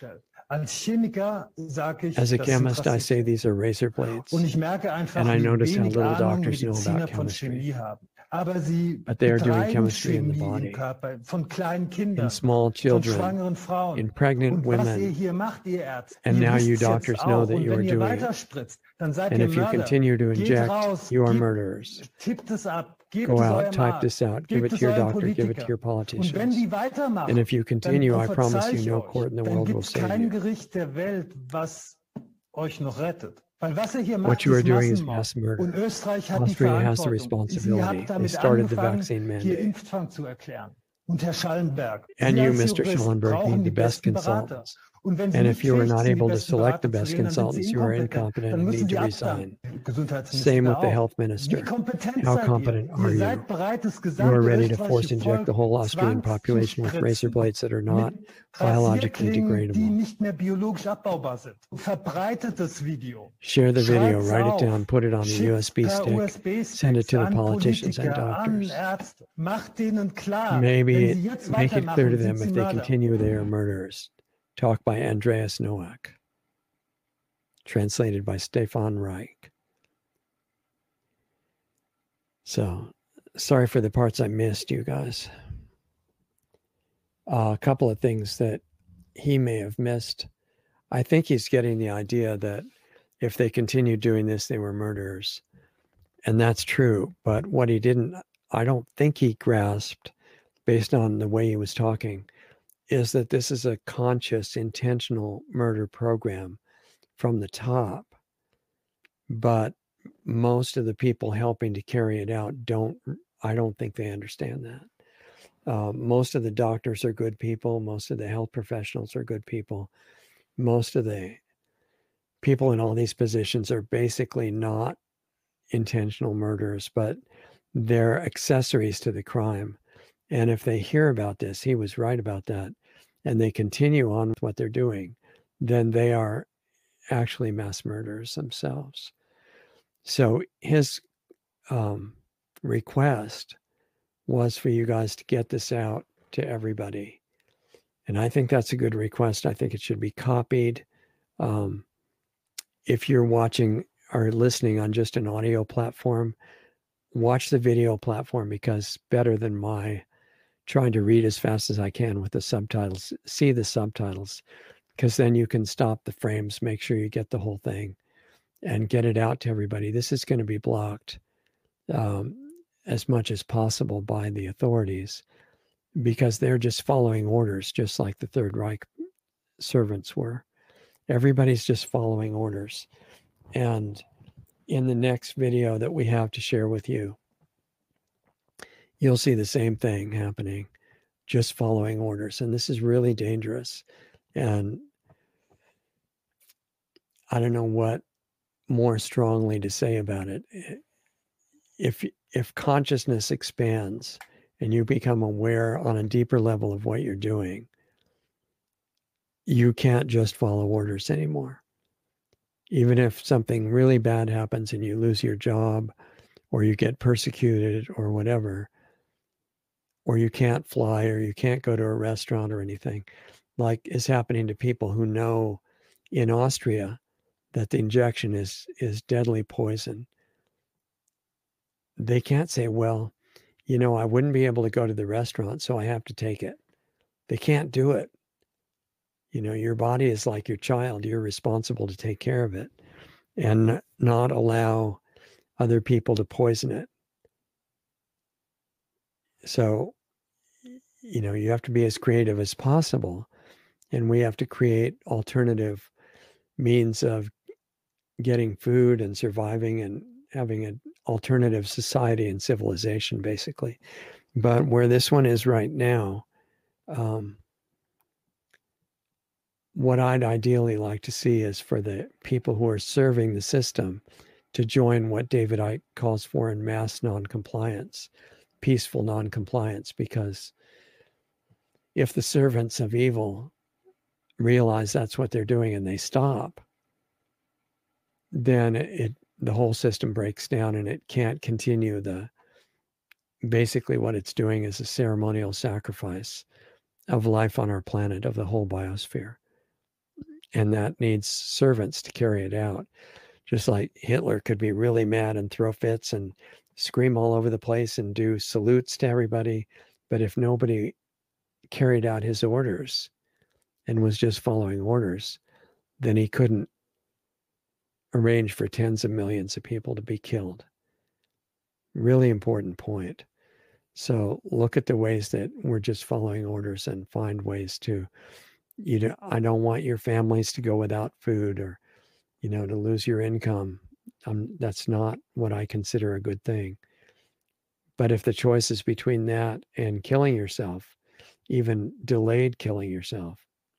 As a chemist, I say these are razor blades. And I notice how little doctors know about chemistry. But they are doing chemistry in the body, in small children, in pregnant women. And now you doctors know that you are doing it. And if you continue to inject, you are murderers. Go out, type this out, give it to your doctor, give it to your politicians. And if you continue, I promise you no court in the world will save you. What you are doing is mass murder. Austria has the responsibility. They started the vaccine mandate. And you, Mister Schallenberg, need the best consultants. And if you are not able to select the best consultants, you are incompetent and need to resign. Same with the health minister. How competent are you? You are ready to force inject the whole Austrian population with razor blades that are not biologically degradable. Share the video, write it down, put it on a U S B stick, send it to the politicians and doctors. Maybe it, make it clear to them if they continue, they are murderers. Talk by Andreas Nowak. Translated by Stefan Reich. So, sorry for the parts I missed, you guys. Uh, a couple of things that he may have missed. I think he's getting the idea that if they continued doing this, they were murderers. And that's true. But what he didn't, I don't think he grasped, based on the way he was talking, is that this is a conscious, intentional murder program from the top. But most of the people helping to carry it out don't, I don't think they understand that. Uh, most of the doctors are good people. Most of the health professionals are good people. Most of the people in all these positions are basically not intentional murders, but they're accessories to the crime. And if they hear about this, he was right about that, and they continue on with what they're doing, then they are actually mass murderers themselves. So his um, request was for you guys to get this out to everybody. And I think that's a good request. I think it should be copied. Um, if you're watching or listening on just an audio platform, watch the video platform, because better than my trying to read as fast as I can with the subtitles, see the subtitles, because then you can stop the frames, make sure you get the whole thing and get it out to everybody. This is going to be blocked um, as much as possible by the authorities, because they're just following orders, just like the Third Reich servants were. Everybody's just following orders. And in the next video that we have to share with you, you'll see the same thing happening, just following orders. And this is really dangerous. And I don't know what more strongly to say about it. If if consciousness expands and you become aware on a deeper level of what you're doing, you can't just follow orders anymore. Even if something really bad happens and you lose your job, or you get persecuted or whatever, or you can't fly, or you can't go to a restaurant or anything, like is happening to people who know in Austria that the injection is is deadly poison. They can't say, well, you know, I wouldn't be able to go to the restaurant, so I have to take it. They can't do it. You know, your body is like your child. You're responsible to take care of it and not allow other people to poison it. So, you know, you have to be as creative as possible. And we have to create alternative means of getting food and surviving and having an alternative society and civilization, basically. But where this one is right now, um, what I'd ideally like to see is for the people who are serving the system to join what David Icke calls for in mass noncompliance, peaceful noncompliance, because if the servants of evil realize that's what they're doing and they stop, then it the whole system breaks down and it can't continue. The basically what it's doing is a ceremonial sacrifice of life on our planet, of the whole biosphere. And that needs servants to carry it out. Just like Hitler could be really mad and throw fits and scream all over the place and do salutes to everybody. But if nobody carried out his orders and was just following orders, then he couldn't arrange for tens of millions of people to be killed. Really important point. So look at the ways that we're just following orders and find ways to, you know, I don't want your families to go without food, or, you know, to lose your income. Um, that's not what I consider a good thing. But if the choice is between that and killing yourself, even delayed killing yourself,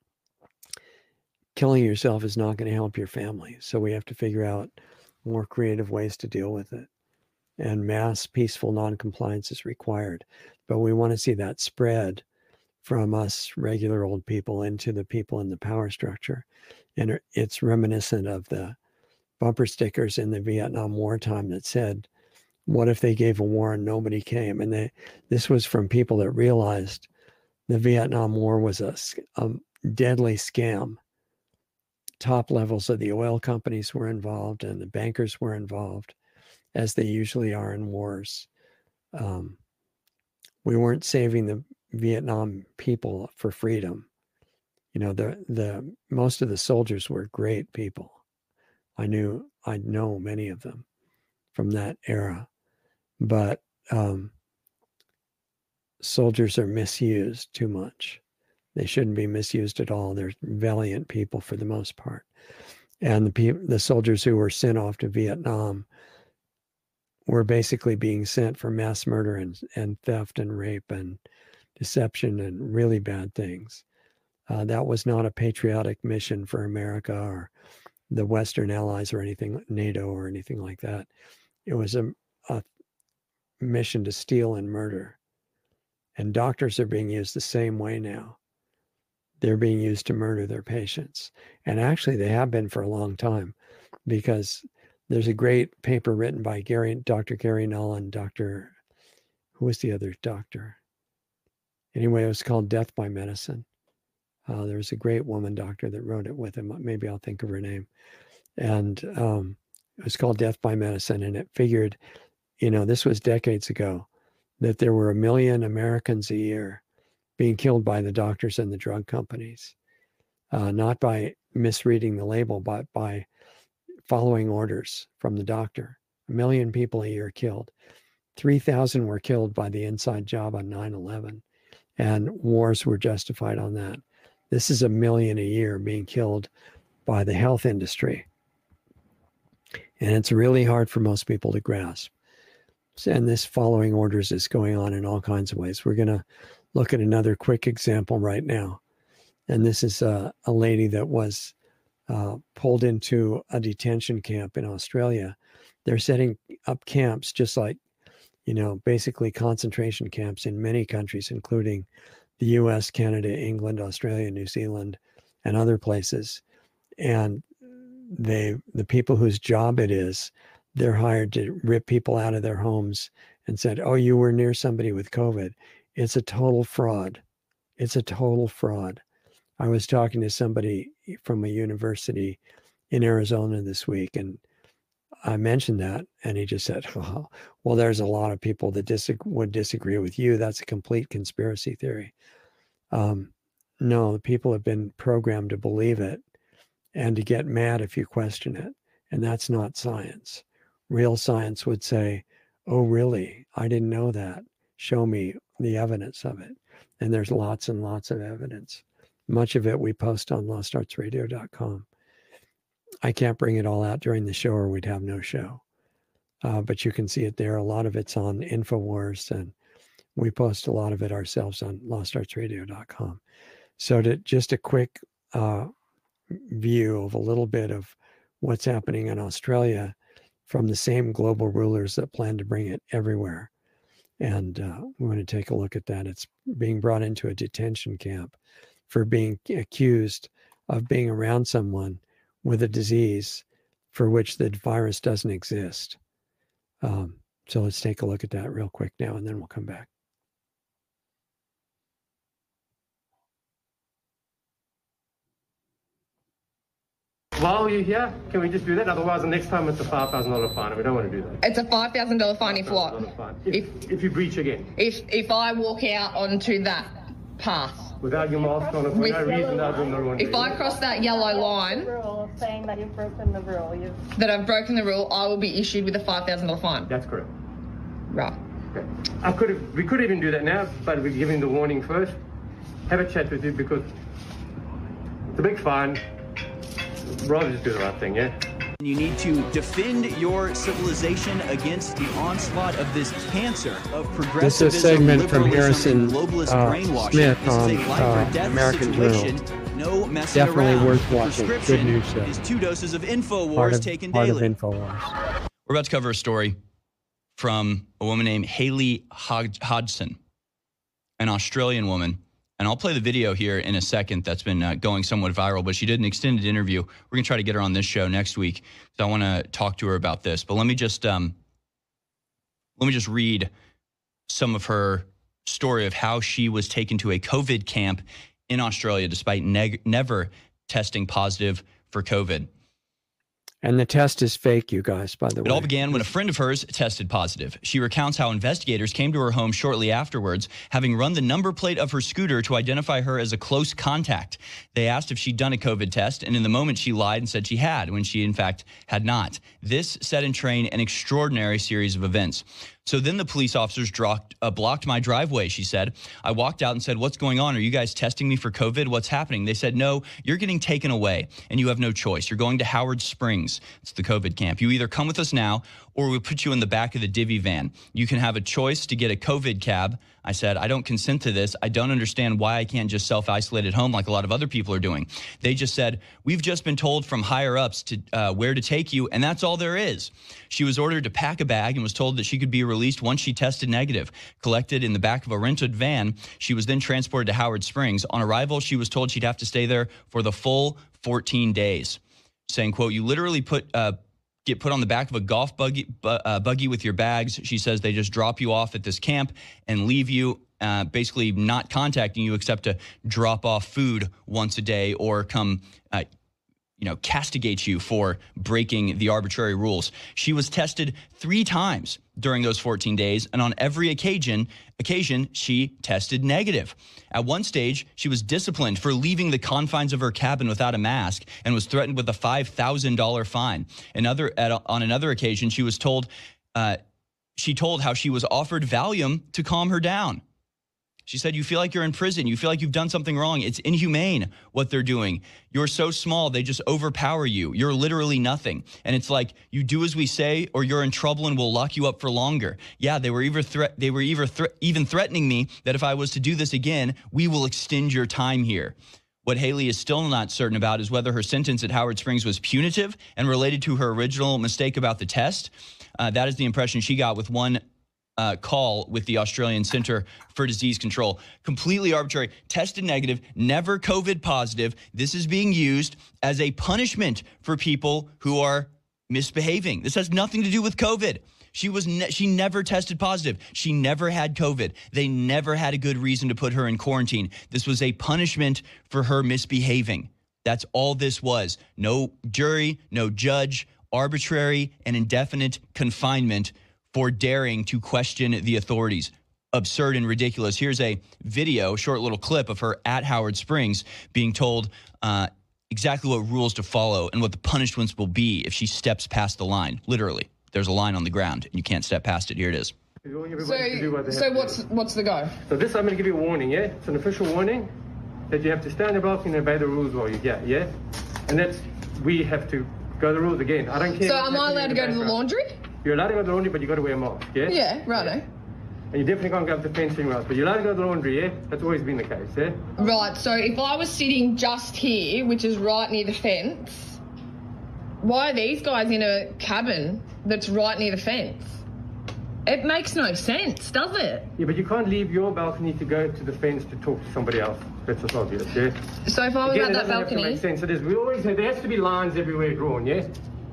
killing yourself is not going to help your family. So we have to figure out more creative ways to deal with it. And mass peaceful noncompliance is required. But we want to see that spread from us regular old people into the people in the power structure. And it's reminiscent of the bumper stickers in the Vietnam War time that said, what if they gave a war and nobody came? And they, this was from people that realized the Vietnam War was a, a deadly scam. Top levels of the oil companies were involved and the bankers were involved, as they usually are in wars. Um, we weren't saving the Vietnam people for freedom. You know, the the most of the soldiers were great people. I knew, I know many of them from that era, but um, soldiers are misused too much. They shouldn't be misused at all. They're valiant people for the most part. And the pe- the soldiers who were sent off to Vietnam were basically being sent for mass murder and, and theft and rape and deception and really bad things. Uh, that was not a patriotic mission for America or the Western allies or anything, NATO or anything like that. it was a, a mission to steal and murder. And doctors are being used the same way now. They're being used to murder their patients. And actually, they have been for a long time, because there's a great paper written by Gary, Doctor Gary Null and Doctor, who was the other doctor? Anyway, it was called Death by Medicine. Uh, there was a great woman doctor that wrote it with him. Maybe I'll think of her name. And um, it was called Death by Medicine. And it figured, you know, this was decades ago, that there were a million Americans a year being killed by the doctors and the drug companies, uh, not by misreading the label, but by following orders from the doctor. A million people a year killed. three thousand were killed by the inside job on nine eleven, and wars were justified on that. This is a million a year being killed by the health industry. And it's really hard for most people to grasp. And this following orders is going on in all kinds of ways. We're going to look at another quick example right now. And this is a, a lady that was uh, pulled into a detention camp in Australia. They're setting up camps just like, you know, basically concentration camps in many countries, including the U S, Canada, England, Australia, New Zealand, and other places. And they, the people whose job it is, they're hired to rip people out of their homes and said, oh, you were near somebody with COVID. It's a total fraud. It's a total fraud. I was talking to somebody from a university in Arizona this week, and I mentioned that, and he just said, oh, well, there's a lot of people that dis- would disagree with you. That's a complete conspiracy theory. Um, no, people have been programmed to believe it and to get mad if you question it. And that's not science. Real science would say, oh, really? I didn't know that. Show me the evidence of it. And there's lots and lots of evidence. Much of it we post on lost arts radio dot com. I can't bring it all out during the show or we'd have no show. Uh, but you can see it there. A lot of it's on InfoWars, and we post a lot of it ourselves on lost arts radio dot com. So to just a quick uh, view of a little bit of what's happening in Australia from the same global rulers that plan to bring it everywhere. And uh, we're going to take a look at that. It's being brought into a detention camp for being accused of being around someone with a disease for which the virus doesn't exist. Um, so let's take a look at that real quick now, and then we'll come back. While you're here, can we just do that? Otherwise, the next time it's a five thousand dollars fine, and we don't want to do that. It's a five thousand dollars fine if what? If, if, if you breach again. If if I walk out onto that path. Without your mask on, for With no reason other than the laundry. If I cross that yellow line, Rule saying that you've broken the rule. You've... that I've broken the rule, I will be issued with a five thousand dollars fine. That's correct. Right. Okay. I could have, we could even do that now, but we're giving the warning first. Have a chat with you because it's a big fine. Rather just do the right thing, yeah? You need to defend your civilization against the onslaught of this cancer of progressivism, this is a segment from Harrison globalist uh, brainwashing. Smith this on is a life uh, or death American situation. Journal. No messing Definitely around. worth watching. Prescription Good news show. is two doses of InfoWars part of, taken part daily. Of InfoWars. We're about to cover a story from a woman named Haley Hodgson, an Australian woman. And I'll play the video here in a second that's been uh, going somewhat viral, but she did an extended interview. We're going to try to get her on this show next week. So I want to talk to her about this. But let me just um, let me just read some of her story of how she was taken to a COVID camp in Australia despite neg- never testing positive for COVID. And the test is fake, you guys, by the way. It all began when a friend of hers tested positive. She recounts how investigators came to her home shortly afterwards, having run the number plate of her scooter to identify her as a close contact. They asked if she'd done a COVID test, and in the moment she lied and said she had, when she in fact had not. This set in train an extraordinary series of events. So then the police officers dropped, uh, blocked my driveway, she said. I walked out and said, what's going on? Are you guys testing me for COVID? What's happening? They said, no, you're getting taken away, and you have no choice. You're going to Howard Springs. Springs. It's the COVID camp. You either come with us now or we'll put you in the back of the divvy van. You can have a choice to get a COVID cab. I said, I don't consent to this. I don't understand why I can't just self-isolate at home like a lot of other people are doing. They just said, we've just been told from higher ups to uh, where to take you, and that's all there is. She was ordered to pack a bag and was told that she could be released once she tested negative. Collected in the back of a rented van, she was then transported to Howard Springs. On arrival, she was told she'd have to stay there for the full fourteen days. Saying, quote, you literally put uh, get put on the back of a golf buggy, bu uh, buggy with your bags. She says they just drop you off at this camp and leave you, uh, basically not contacting you except to drop off food once a day or come, uh, you know, castigate you for breaking the arbitrary rules. She was tested three times during those fourteen days, and on every occasion, occasion she tested negative. At one stage, she was disciplined for leaving the confines of her cabin without a mask and was threatened with a five thousand dollar fine. Another, at a, on another occasion, she was told, uh, she told how she was offered Valium to calm her down. She said, you feel like you're in prison. You feel like you've done something wrong. It's inhumane what they're doing. You're so small, they just overpower you. You're literally nothing. And it's like, you do as we say or you're in trouble and we'll lock you up for longer. Yeah, they were, either thre they were either thre even threatening me that if I was to do this again, we will extend your time here. What Haley is still not certain about is whether her sentence at Howard Springs was punitive and related to her original mistake about the test. Uh, that is the impression she got with one Uh, call with the Australian Centre for Disease Control. Completely arbitrary. Tested negative, never COVID positive. This is being used as a punishment for people who are misbehaving. This has nothing to do with COVID. She was ne she never tested positive. She never had COVID. They never had a good reason to put her in quarantine. This was a punishment for her misbehaving. That's all this was. No jury, no judge, arbitrary and indefinite confinement for daring to question the authorities. Absurd and ridiculous. Here's a video, short little clip of her at Howard Springs being told uh, exactly what rules to follow and what the punishments will be if she steps past the line. Literally, there's a line on the ground and you can't step past it. Here it is. So, what so what's what's the go? So this, I'm going to give you a warning, yeah? It's an official warning that you have to stand in the balcony and obey the rules while you get, yeah? And that's, we have to go the rules again. I don't care. So am I allowed to go to the laundry? You're allowed to go to the laundry, but you got to wear a mask, yeah? Yeah, righto. Yeah. And you definitely can't go up to fence anywhere else, but you're allowed to go to the laundry, yeah? That's always been the case, yeah? Right, so if I was sitting just here, which is right near the fence, why are these guys in a cabin that's right near the fence? It makes no sense, does it? Yeah, but you can't leave your balcony to go to the fence to talk to somebody else. That's what's obvious, yeah? So if I was Again, at that balcony... It doesn't have to make sense. It is, we always say there has to be lines everywhere drawn, yeah?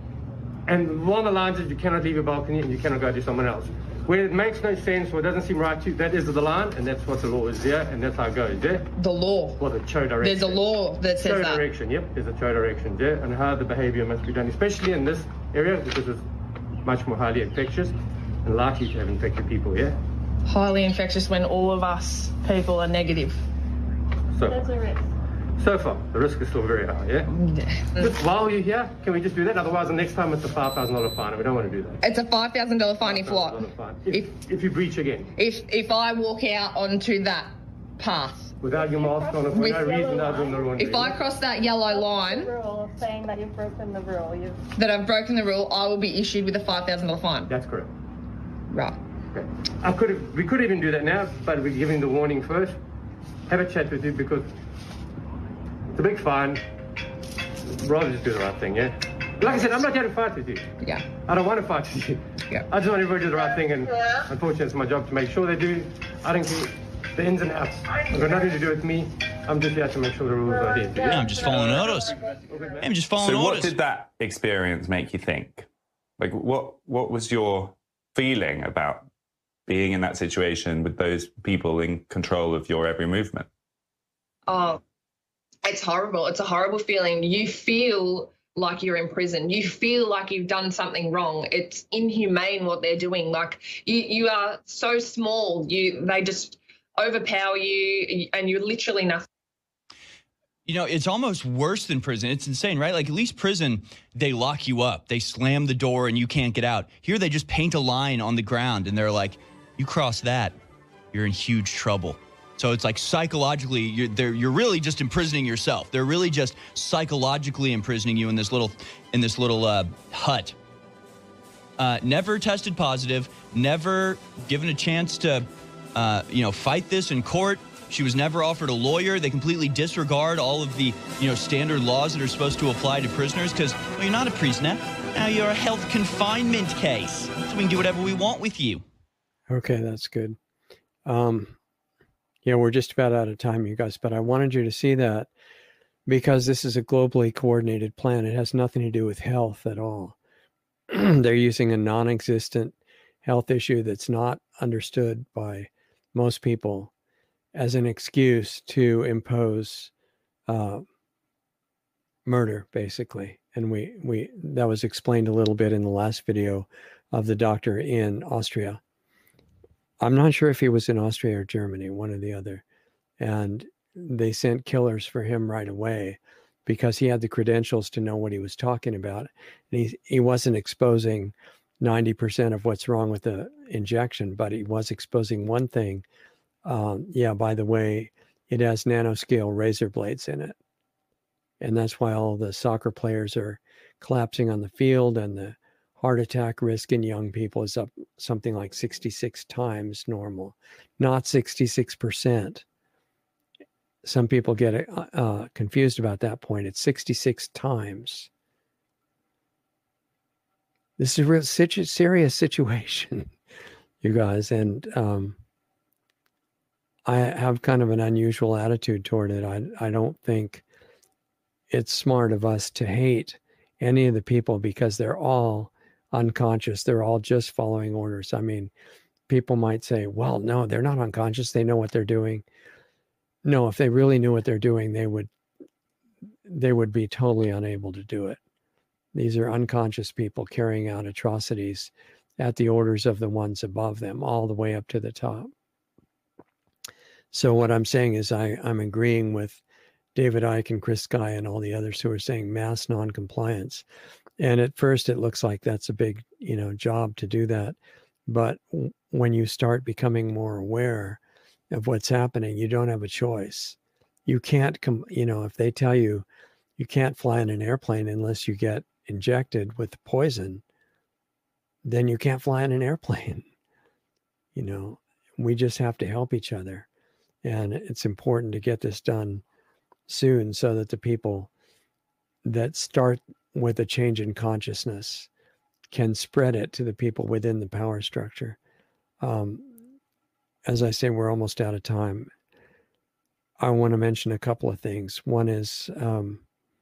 And one of the lines is you cannot leave your balcony and you cannot go to someone else. Where it makes no sense or it doesn't seem right to you, that is the line, and that's what the law is, yeah? And that's how it goes, yeah? The law? Well, the Cho direction. There's a law that says Cho that. direction, yep, there's a Cho direction, yeah? And how the behavior must be done, especially in this area, because it's much more highly infectious and likely to have infected people, yeah? Highly infectious when all of us people are negative. So, That's a risk. so far, the risk is still very high, yeah? Just while you're here, can we just do that? Otherwise, the next time it's a five thousand dollar fine, and we don't want to do that. It's a five thousand dollar fine if what? Fine. If, if, if you breach again. If, if I walk out onto that path. Without your mask on, for With no reason other than the laundry. If I cross that yellow line... Rule saying that you've broken the rule. You've... That I've broken the rule, I will be issued with a five thousand dollar fine. That's correct. Right. Okay. I could have, we could even do that now, but we're giving the warning first. Have a chat with you because it's a big fine. Rather just do the right thing, yeah? Like I said, I'm not here to fight with you. Yeah. I don't want to fight with you. Yeah. I just want everybody to do the right thing, and unfortunately it's my job to make sure they do. I don't care the ins and outs. It's got nothing to do with me. I'm just here to make sure the rules are here. Yeah, I'm just following orders. I'm just following orders. So orders. what did that experience make you think? Like, what, what was your feeling about being in that situation with those people in control of your every movement? Oh, it's horrible. It's a horrible feeling. You feel like you're in prison. You feel like you've done something wrong. It's inhumane what they're doing. Like you, you are so small. You, they just overpower you, and you're literally nothing. You know, it's almost worse than prison. It's insane, right? Like, at least prison, they lock you up. They slam the door and you can't get out. Here, they just paint a line on the ground and they're like, you cross that, you're in huge trouble. So it's like psychologically, you're they're, you're really just imprisoning yourself. They're really just psychologically imprisoning you in this little in this little uh, hut. Uh, never tested positive, never given a chance to, uh, you know, fight this in court. She was never offered a lawyer. They completely disregard all of the, you know, standard laws that are supposed to apply to prisoners because, well, you're not a prisoner. Now you're a health confinement case. So we can do whatever we want with you. Okay, that's good. Um, yeah, we're just about out of time, you guys, but I wanted you to see that because this is a globally coordinated plan. It has nothing to do with health at all. They're using a non-existent health issue that's not understood by most people as an excuse to impose uh, murder, basically. And we, we that was explained a little bit in the last video of the doctor in Austria. I'm not sure if he was in Austria or Germany, one or the other. And they sent killers for him right away because he had the credentials to know what he was talking about. And he, he wasn't exposing ninety percent of what's wrong with the injection, but he was exposing one thing. Um, yeah, by the way, it has nanoscale razor blades in it. And that's why all the soccer players are collapsing on the field, and the heart attack risk in young people is up something like sixty-six times normal, not sixty-six percent. Some people get uh, confused about that point. It's sixty-six times. This is a real situ- serious situation, you guys. And um, I have kind of an unusual attitude toward it. I, I don't think it's smart of us to hate any of the people because they're all unconscious. They're all just following orders. I mean, people might say, well, no, they're not unconscious. They know what they're doing. No, if they really knew what they're doing, they would they would be totally unable to do it. These are unconscious people carrying out atrocities at the orders of the ones above them, all the way up to the top. So what I'm saying is I, I'm agreeing with David Icke and Chris Sky and all the others who are saying mass non-compliance. And at first it looks like that's a big, you know, job to do that. But w- when you start becoming more aware of what's happening, you don't have a choice. You can't come, you know, if they tell you you can't fly in an airplane unless you get injected with poison, then you can't fly in an airplane. You know, we just have to help each other. And it's important to get this done soon so that the people that start with a change in consciousness can spread it to the people within the power structure. Um, as I say, we're almost out of time. I want to mention a couple of things. One is um,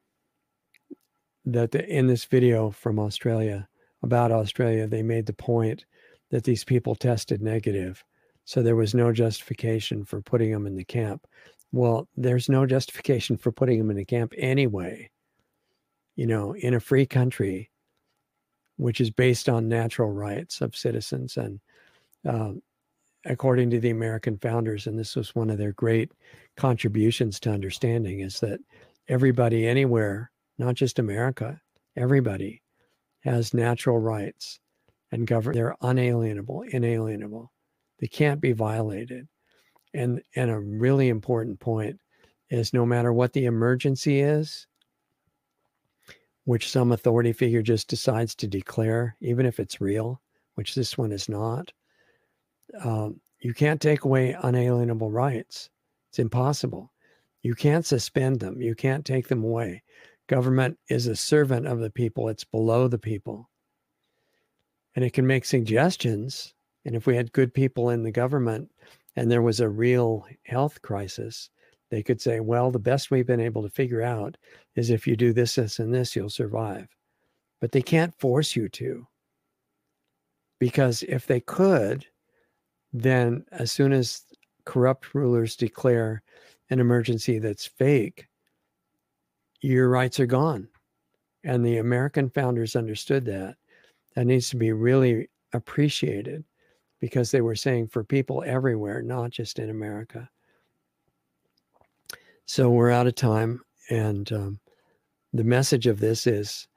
that the, in this video from Australia, about Australia, they made the point that these people tested negative. So there was no justification for putting them in the camp. Well, there's no justification for putting them in the camp anyway. You know, in a free country, which is based on natural rights of citizens. And uh, according to the American founders, and this was one of their great contributions to understanding, is that everybody anywhere, not just America, everybody has natural rights and govern. They're unalienable, inalienable. They can't be violated. And, and a really important point is no matter what the emergency is, which some authority figure just decides to declare, even if it's real, which this one is not, um, you can't take away unalienable rights. It's impossible. You can't suspend them. You can't take them away. Government is a servant of the people. It's below the people. And it can make suggestions. And if we had good people in the government and there was a real health crisis, they could say, well, the best we've been able to figure out is if you do this, this, and this, you'll survive. But they can't force you to. Because if they could, then as soon as corrupt rulers declare an emergency that's fake, your rights are gone. And the American founders understood that. That needs to be really appreciated because they were saying for people everywhere, not just in America. So we're out of time. And um, the message of this is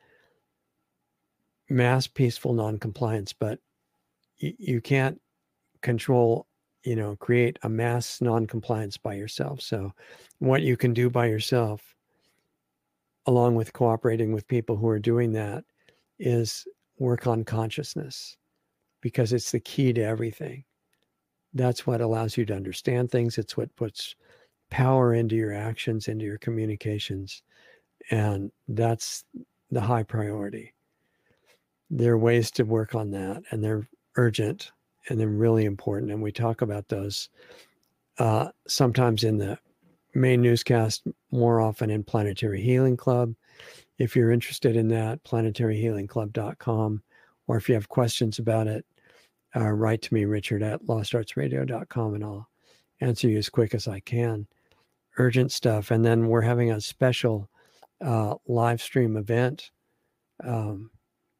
mass peaceful noncompliance, but y- you can't control you know, create a mass non-compliance by yourself. So what you can do by yourself, along with cooperating with people who are doing that, is work on consciousness, because it's the key to everything. That's what allows you to understand things. It's what puts power into your actions, into your communications. And that's the high priority. There are ways to work on that, and they're urgent and they're really important. And we talk about those uh, sometimes in the main newscast, more often in Planetary Healing Club. If you're interested in that, planetary healing club dot com, or if you have questions about it, uh, write to me, Richard at lost arts radio dot com, and I'll answer you as quick as I can. Urgent stuff. And then we're having a special uh, live stream event. Um,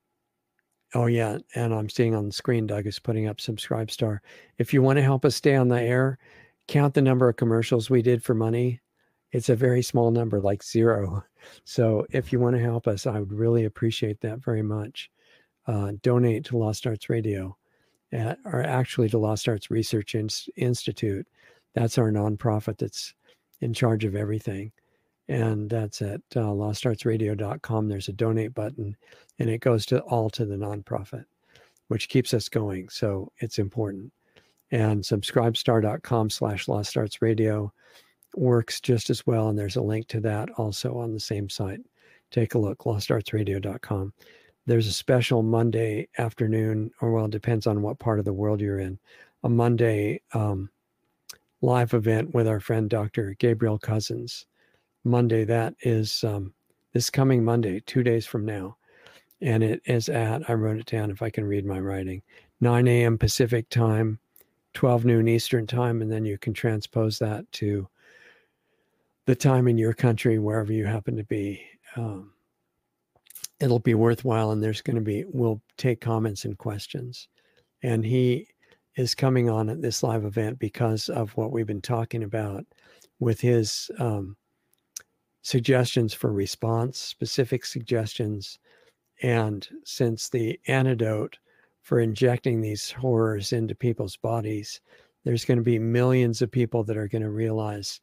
oh, yeah. And I'm seeing on the screen, Doug is putting up Subscribestar. If you want to help us stay on the air, count the number of commercials we did for money. It's a very small number, like zero. So if you want to help us, I would really appreciate that very much. Uh, donate to Lost Arts Radio, at, or actually to Lost Arts Research In- Institute. That's our nonprofit that's in charge of everything. And that's at uh, lost arts radio dot com. There's a donate button, and it goes to all to the nonprofit, which keeps us going. So it's important. And subscribestar.com slash Lost Arts Radio works just as well. And there's a link to that also on the same site. Take a look, lost arts radio dot com. There's a special Monday afternoon, or well, it depends on what part of the world you're in, a Monday um, live event with our friend Doctor Gabriel Cousins. Monday, that is um, this coming Monday, two days from now. And it is at, I wrote it down if I can read my writing, nine a.m. Pacific time, twelve noon Eastern time, and then you can transpose that to the time in your country, wherever you happen to be. Um, it'll be worthwhile, and there's going to be, we'll take comments and questions. And he is coming on at this live event because of what we've been talking about with his um, suggestions for response, specific suggestions. And since the antidote for injecting these horrors into people's bodies, there's going to be millions of people that are going to realize,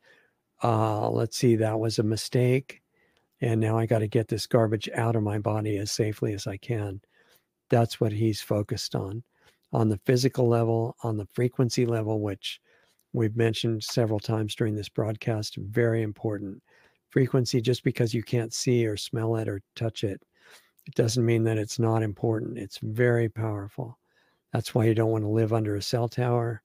uh, let's see, that was a mistake. And now I got to get this garbage out of my body as safely as I can. That's what he's focused on, on the physical level, on the frequency level, which we've mentioned several times during this broadcast. Very important. Frequency, just because you can't see or smell it or touch it, it doesn't mean that it's not important. It's very powerful. That's why you don't want to live under a cell tower.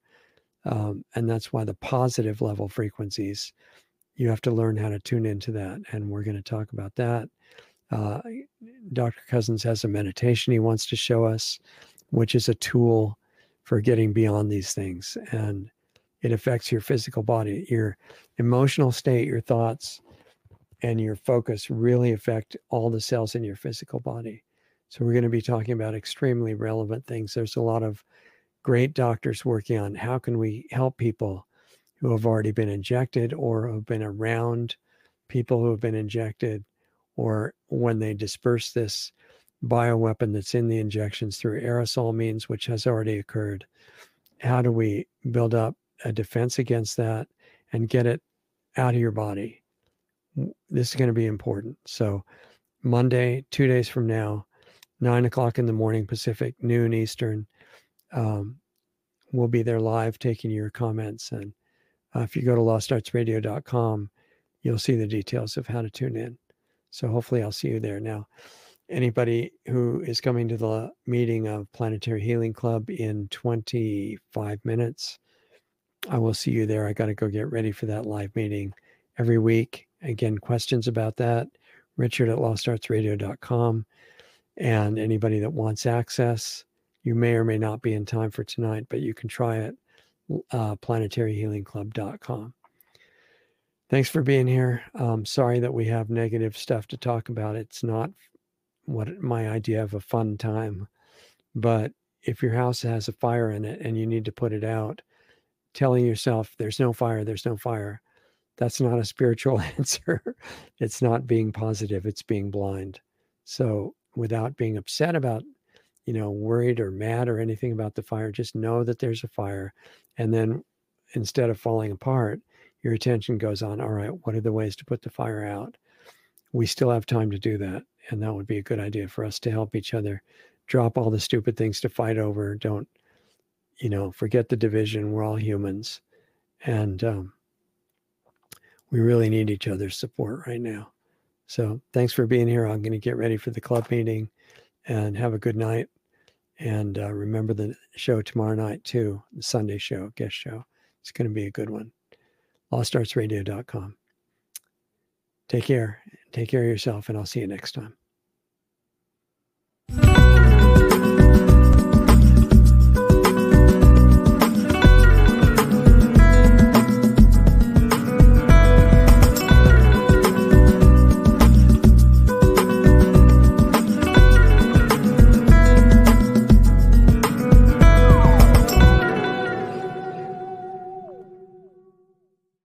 Um, and that's why the positive level frequencies, you have to learn how to tune into that. And we're going to talk about that. Uh, Doctor Cousins has a meditation he wants to show us, which is a tool for getting beyond these things. And it affects your physical body, your emotional state, your thoughts, and your focus really affect all the cells in your physical body. So we're going to be talking about extremely relevant things. There's a lot of great doctors working on how can we help people who have already been injected or have been around people who have been injected, or when they disperse this bioweapon that's in the injections through aerosol means, which has already occurred. How do we build up a defense against that and get it out of your body? This is going to be important. So Monday, two days from now, nine o'clock in the morning Pacific, noon Eastern, um, we'll be there live taking your comments. And uh, if you go to lost arts radio dot com, you'll see the details of how to tune in. So hopefully I'll see you there. Now, anybody who is coming to the meeting of Planetary Healing Club in twenty-five minutes, I will see you there. I got to go get ready for that live meeting every week. Again, questions about that, Richard at lost arts radio dot com. And anybody that wants access, you may or may not be in time for tonight, but you can try it, uh, planetary healing club dot com. Thanks for being here. Um, sorry that we have negative stuff to talk about. It's not what my idea of a fun time. But if your house has a fire in it and you need to put it out, telling yourself there's no fire, there's no fire, that's not a spiritual answer. It's not being positive. It's being blind. So without being upset about you know, worried or mad or anything about the fire. Just know that there's a fire. And then instead of falling apart, your attention goes on, all right, what are the ways to put the fire out? We still have time to do that. And that would be a good idea for us to help each other. Drop all the stupid things to fight over. Don't, you know, forget the division. We're all humans. And um, we really need each other's support right now. So thanks for being here. I'm going to get ready for the club meeting, and have a good night. And uh, remember the show tomorrow night too, the Sunday show, guest show. It's going to be a good one. lost arts radio dot com. Take care. Take care of yourself, and I'll see you next time.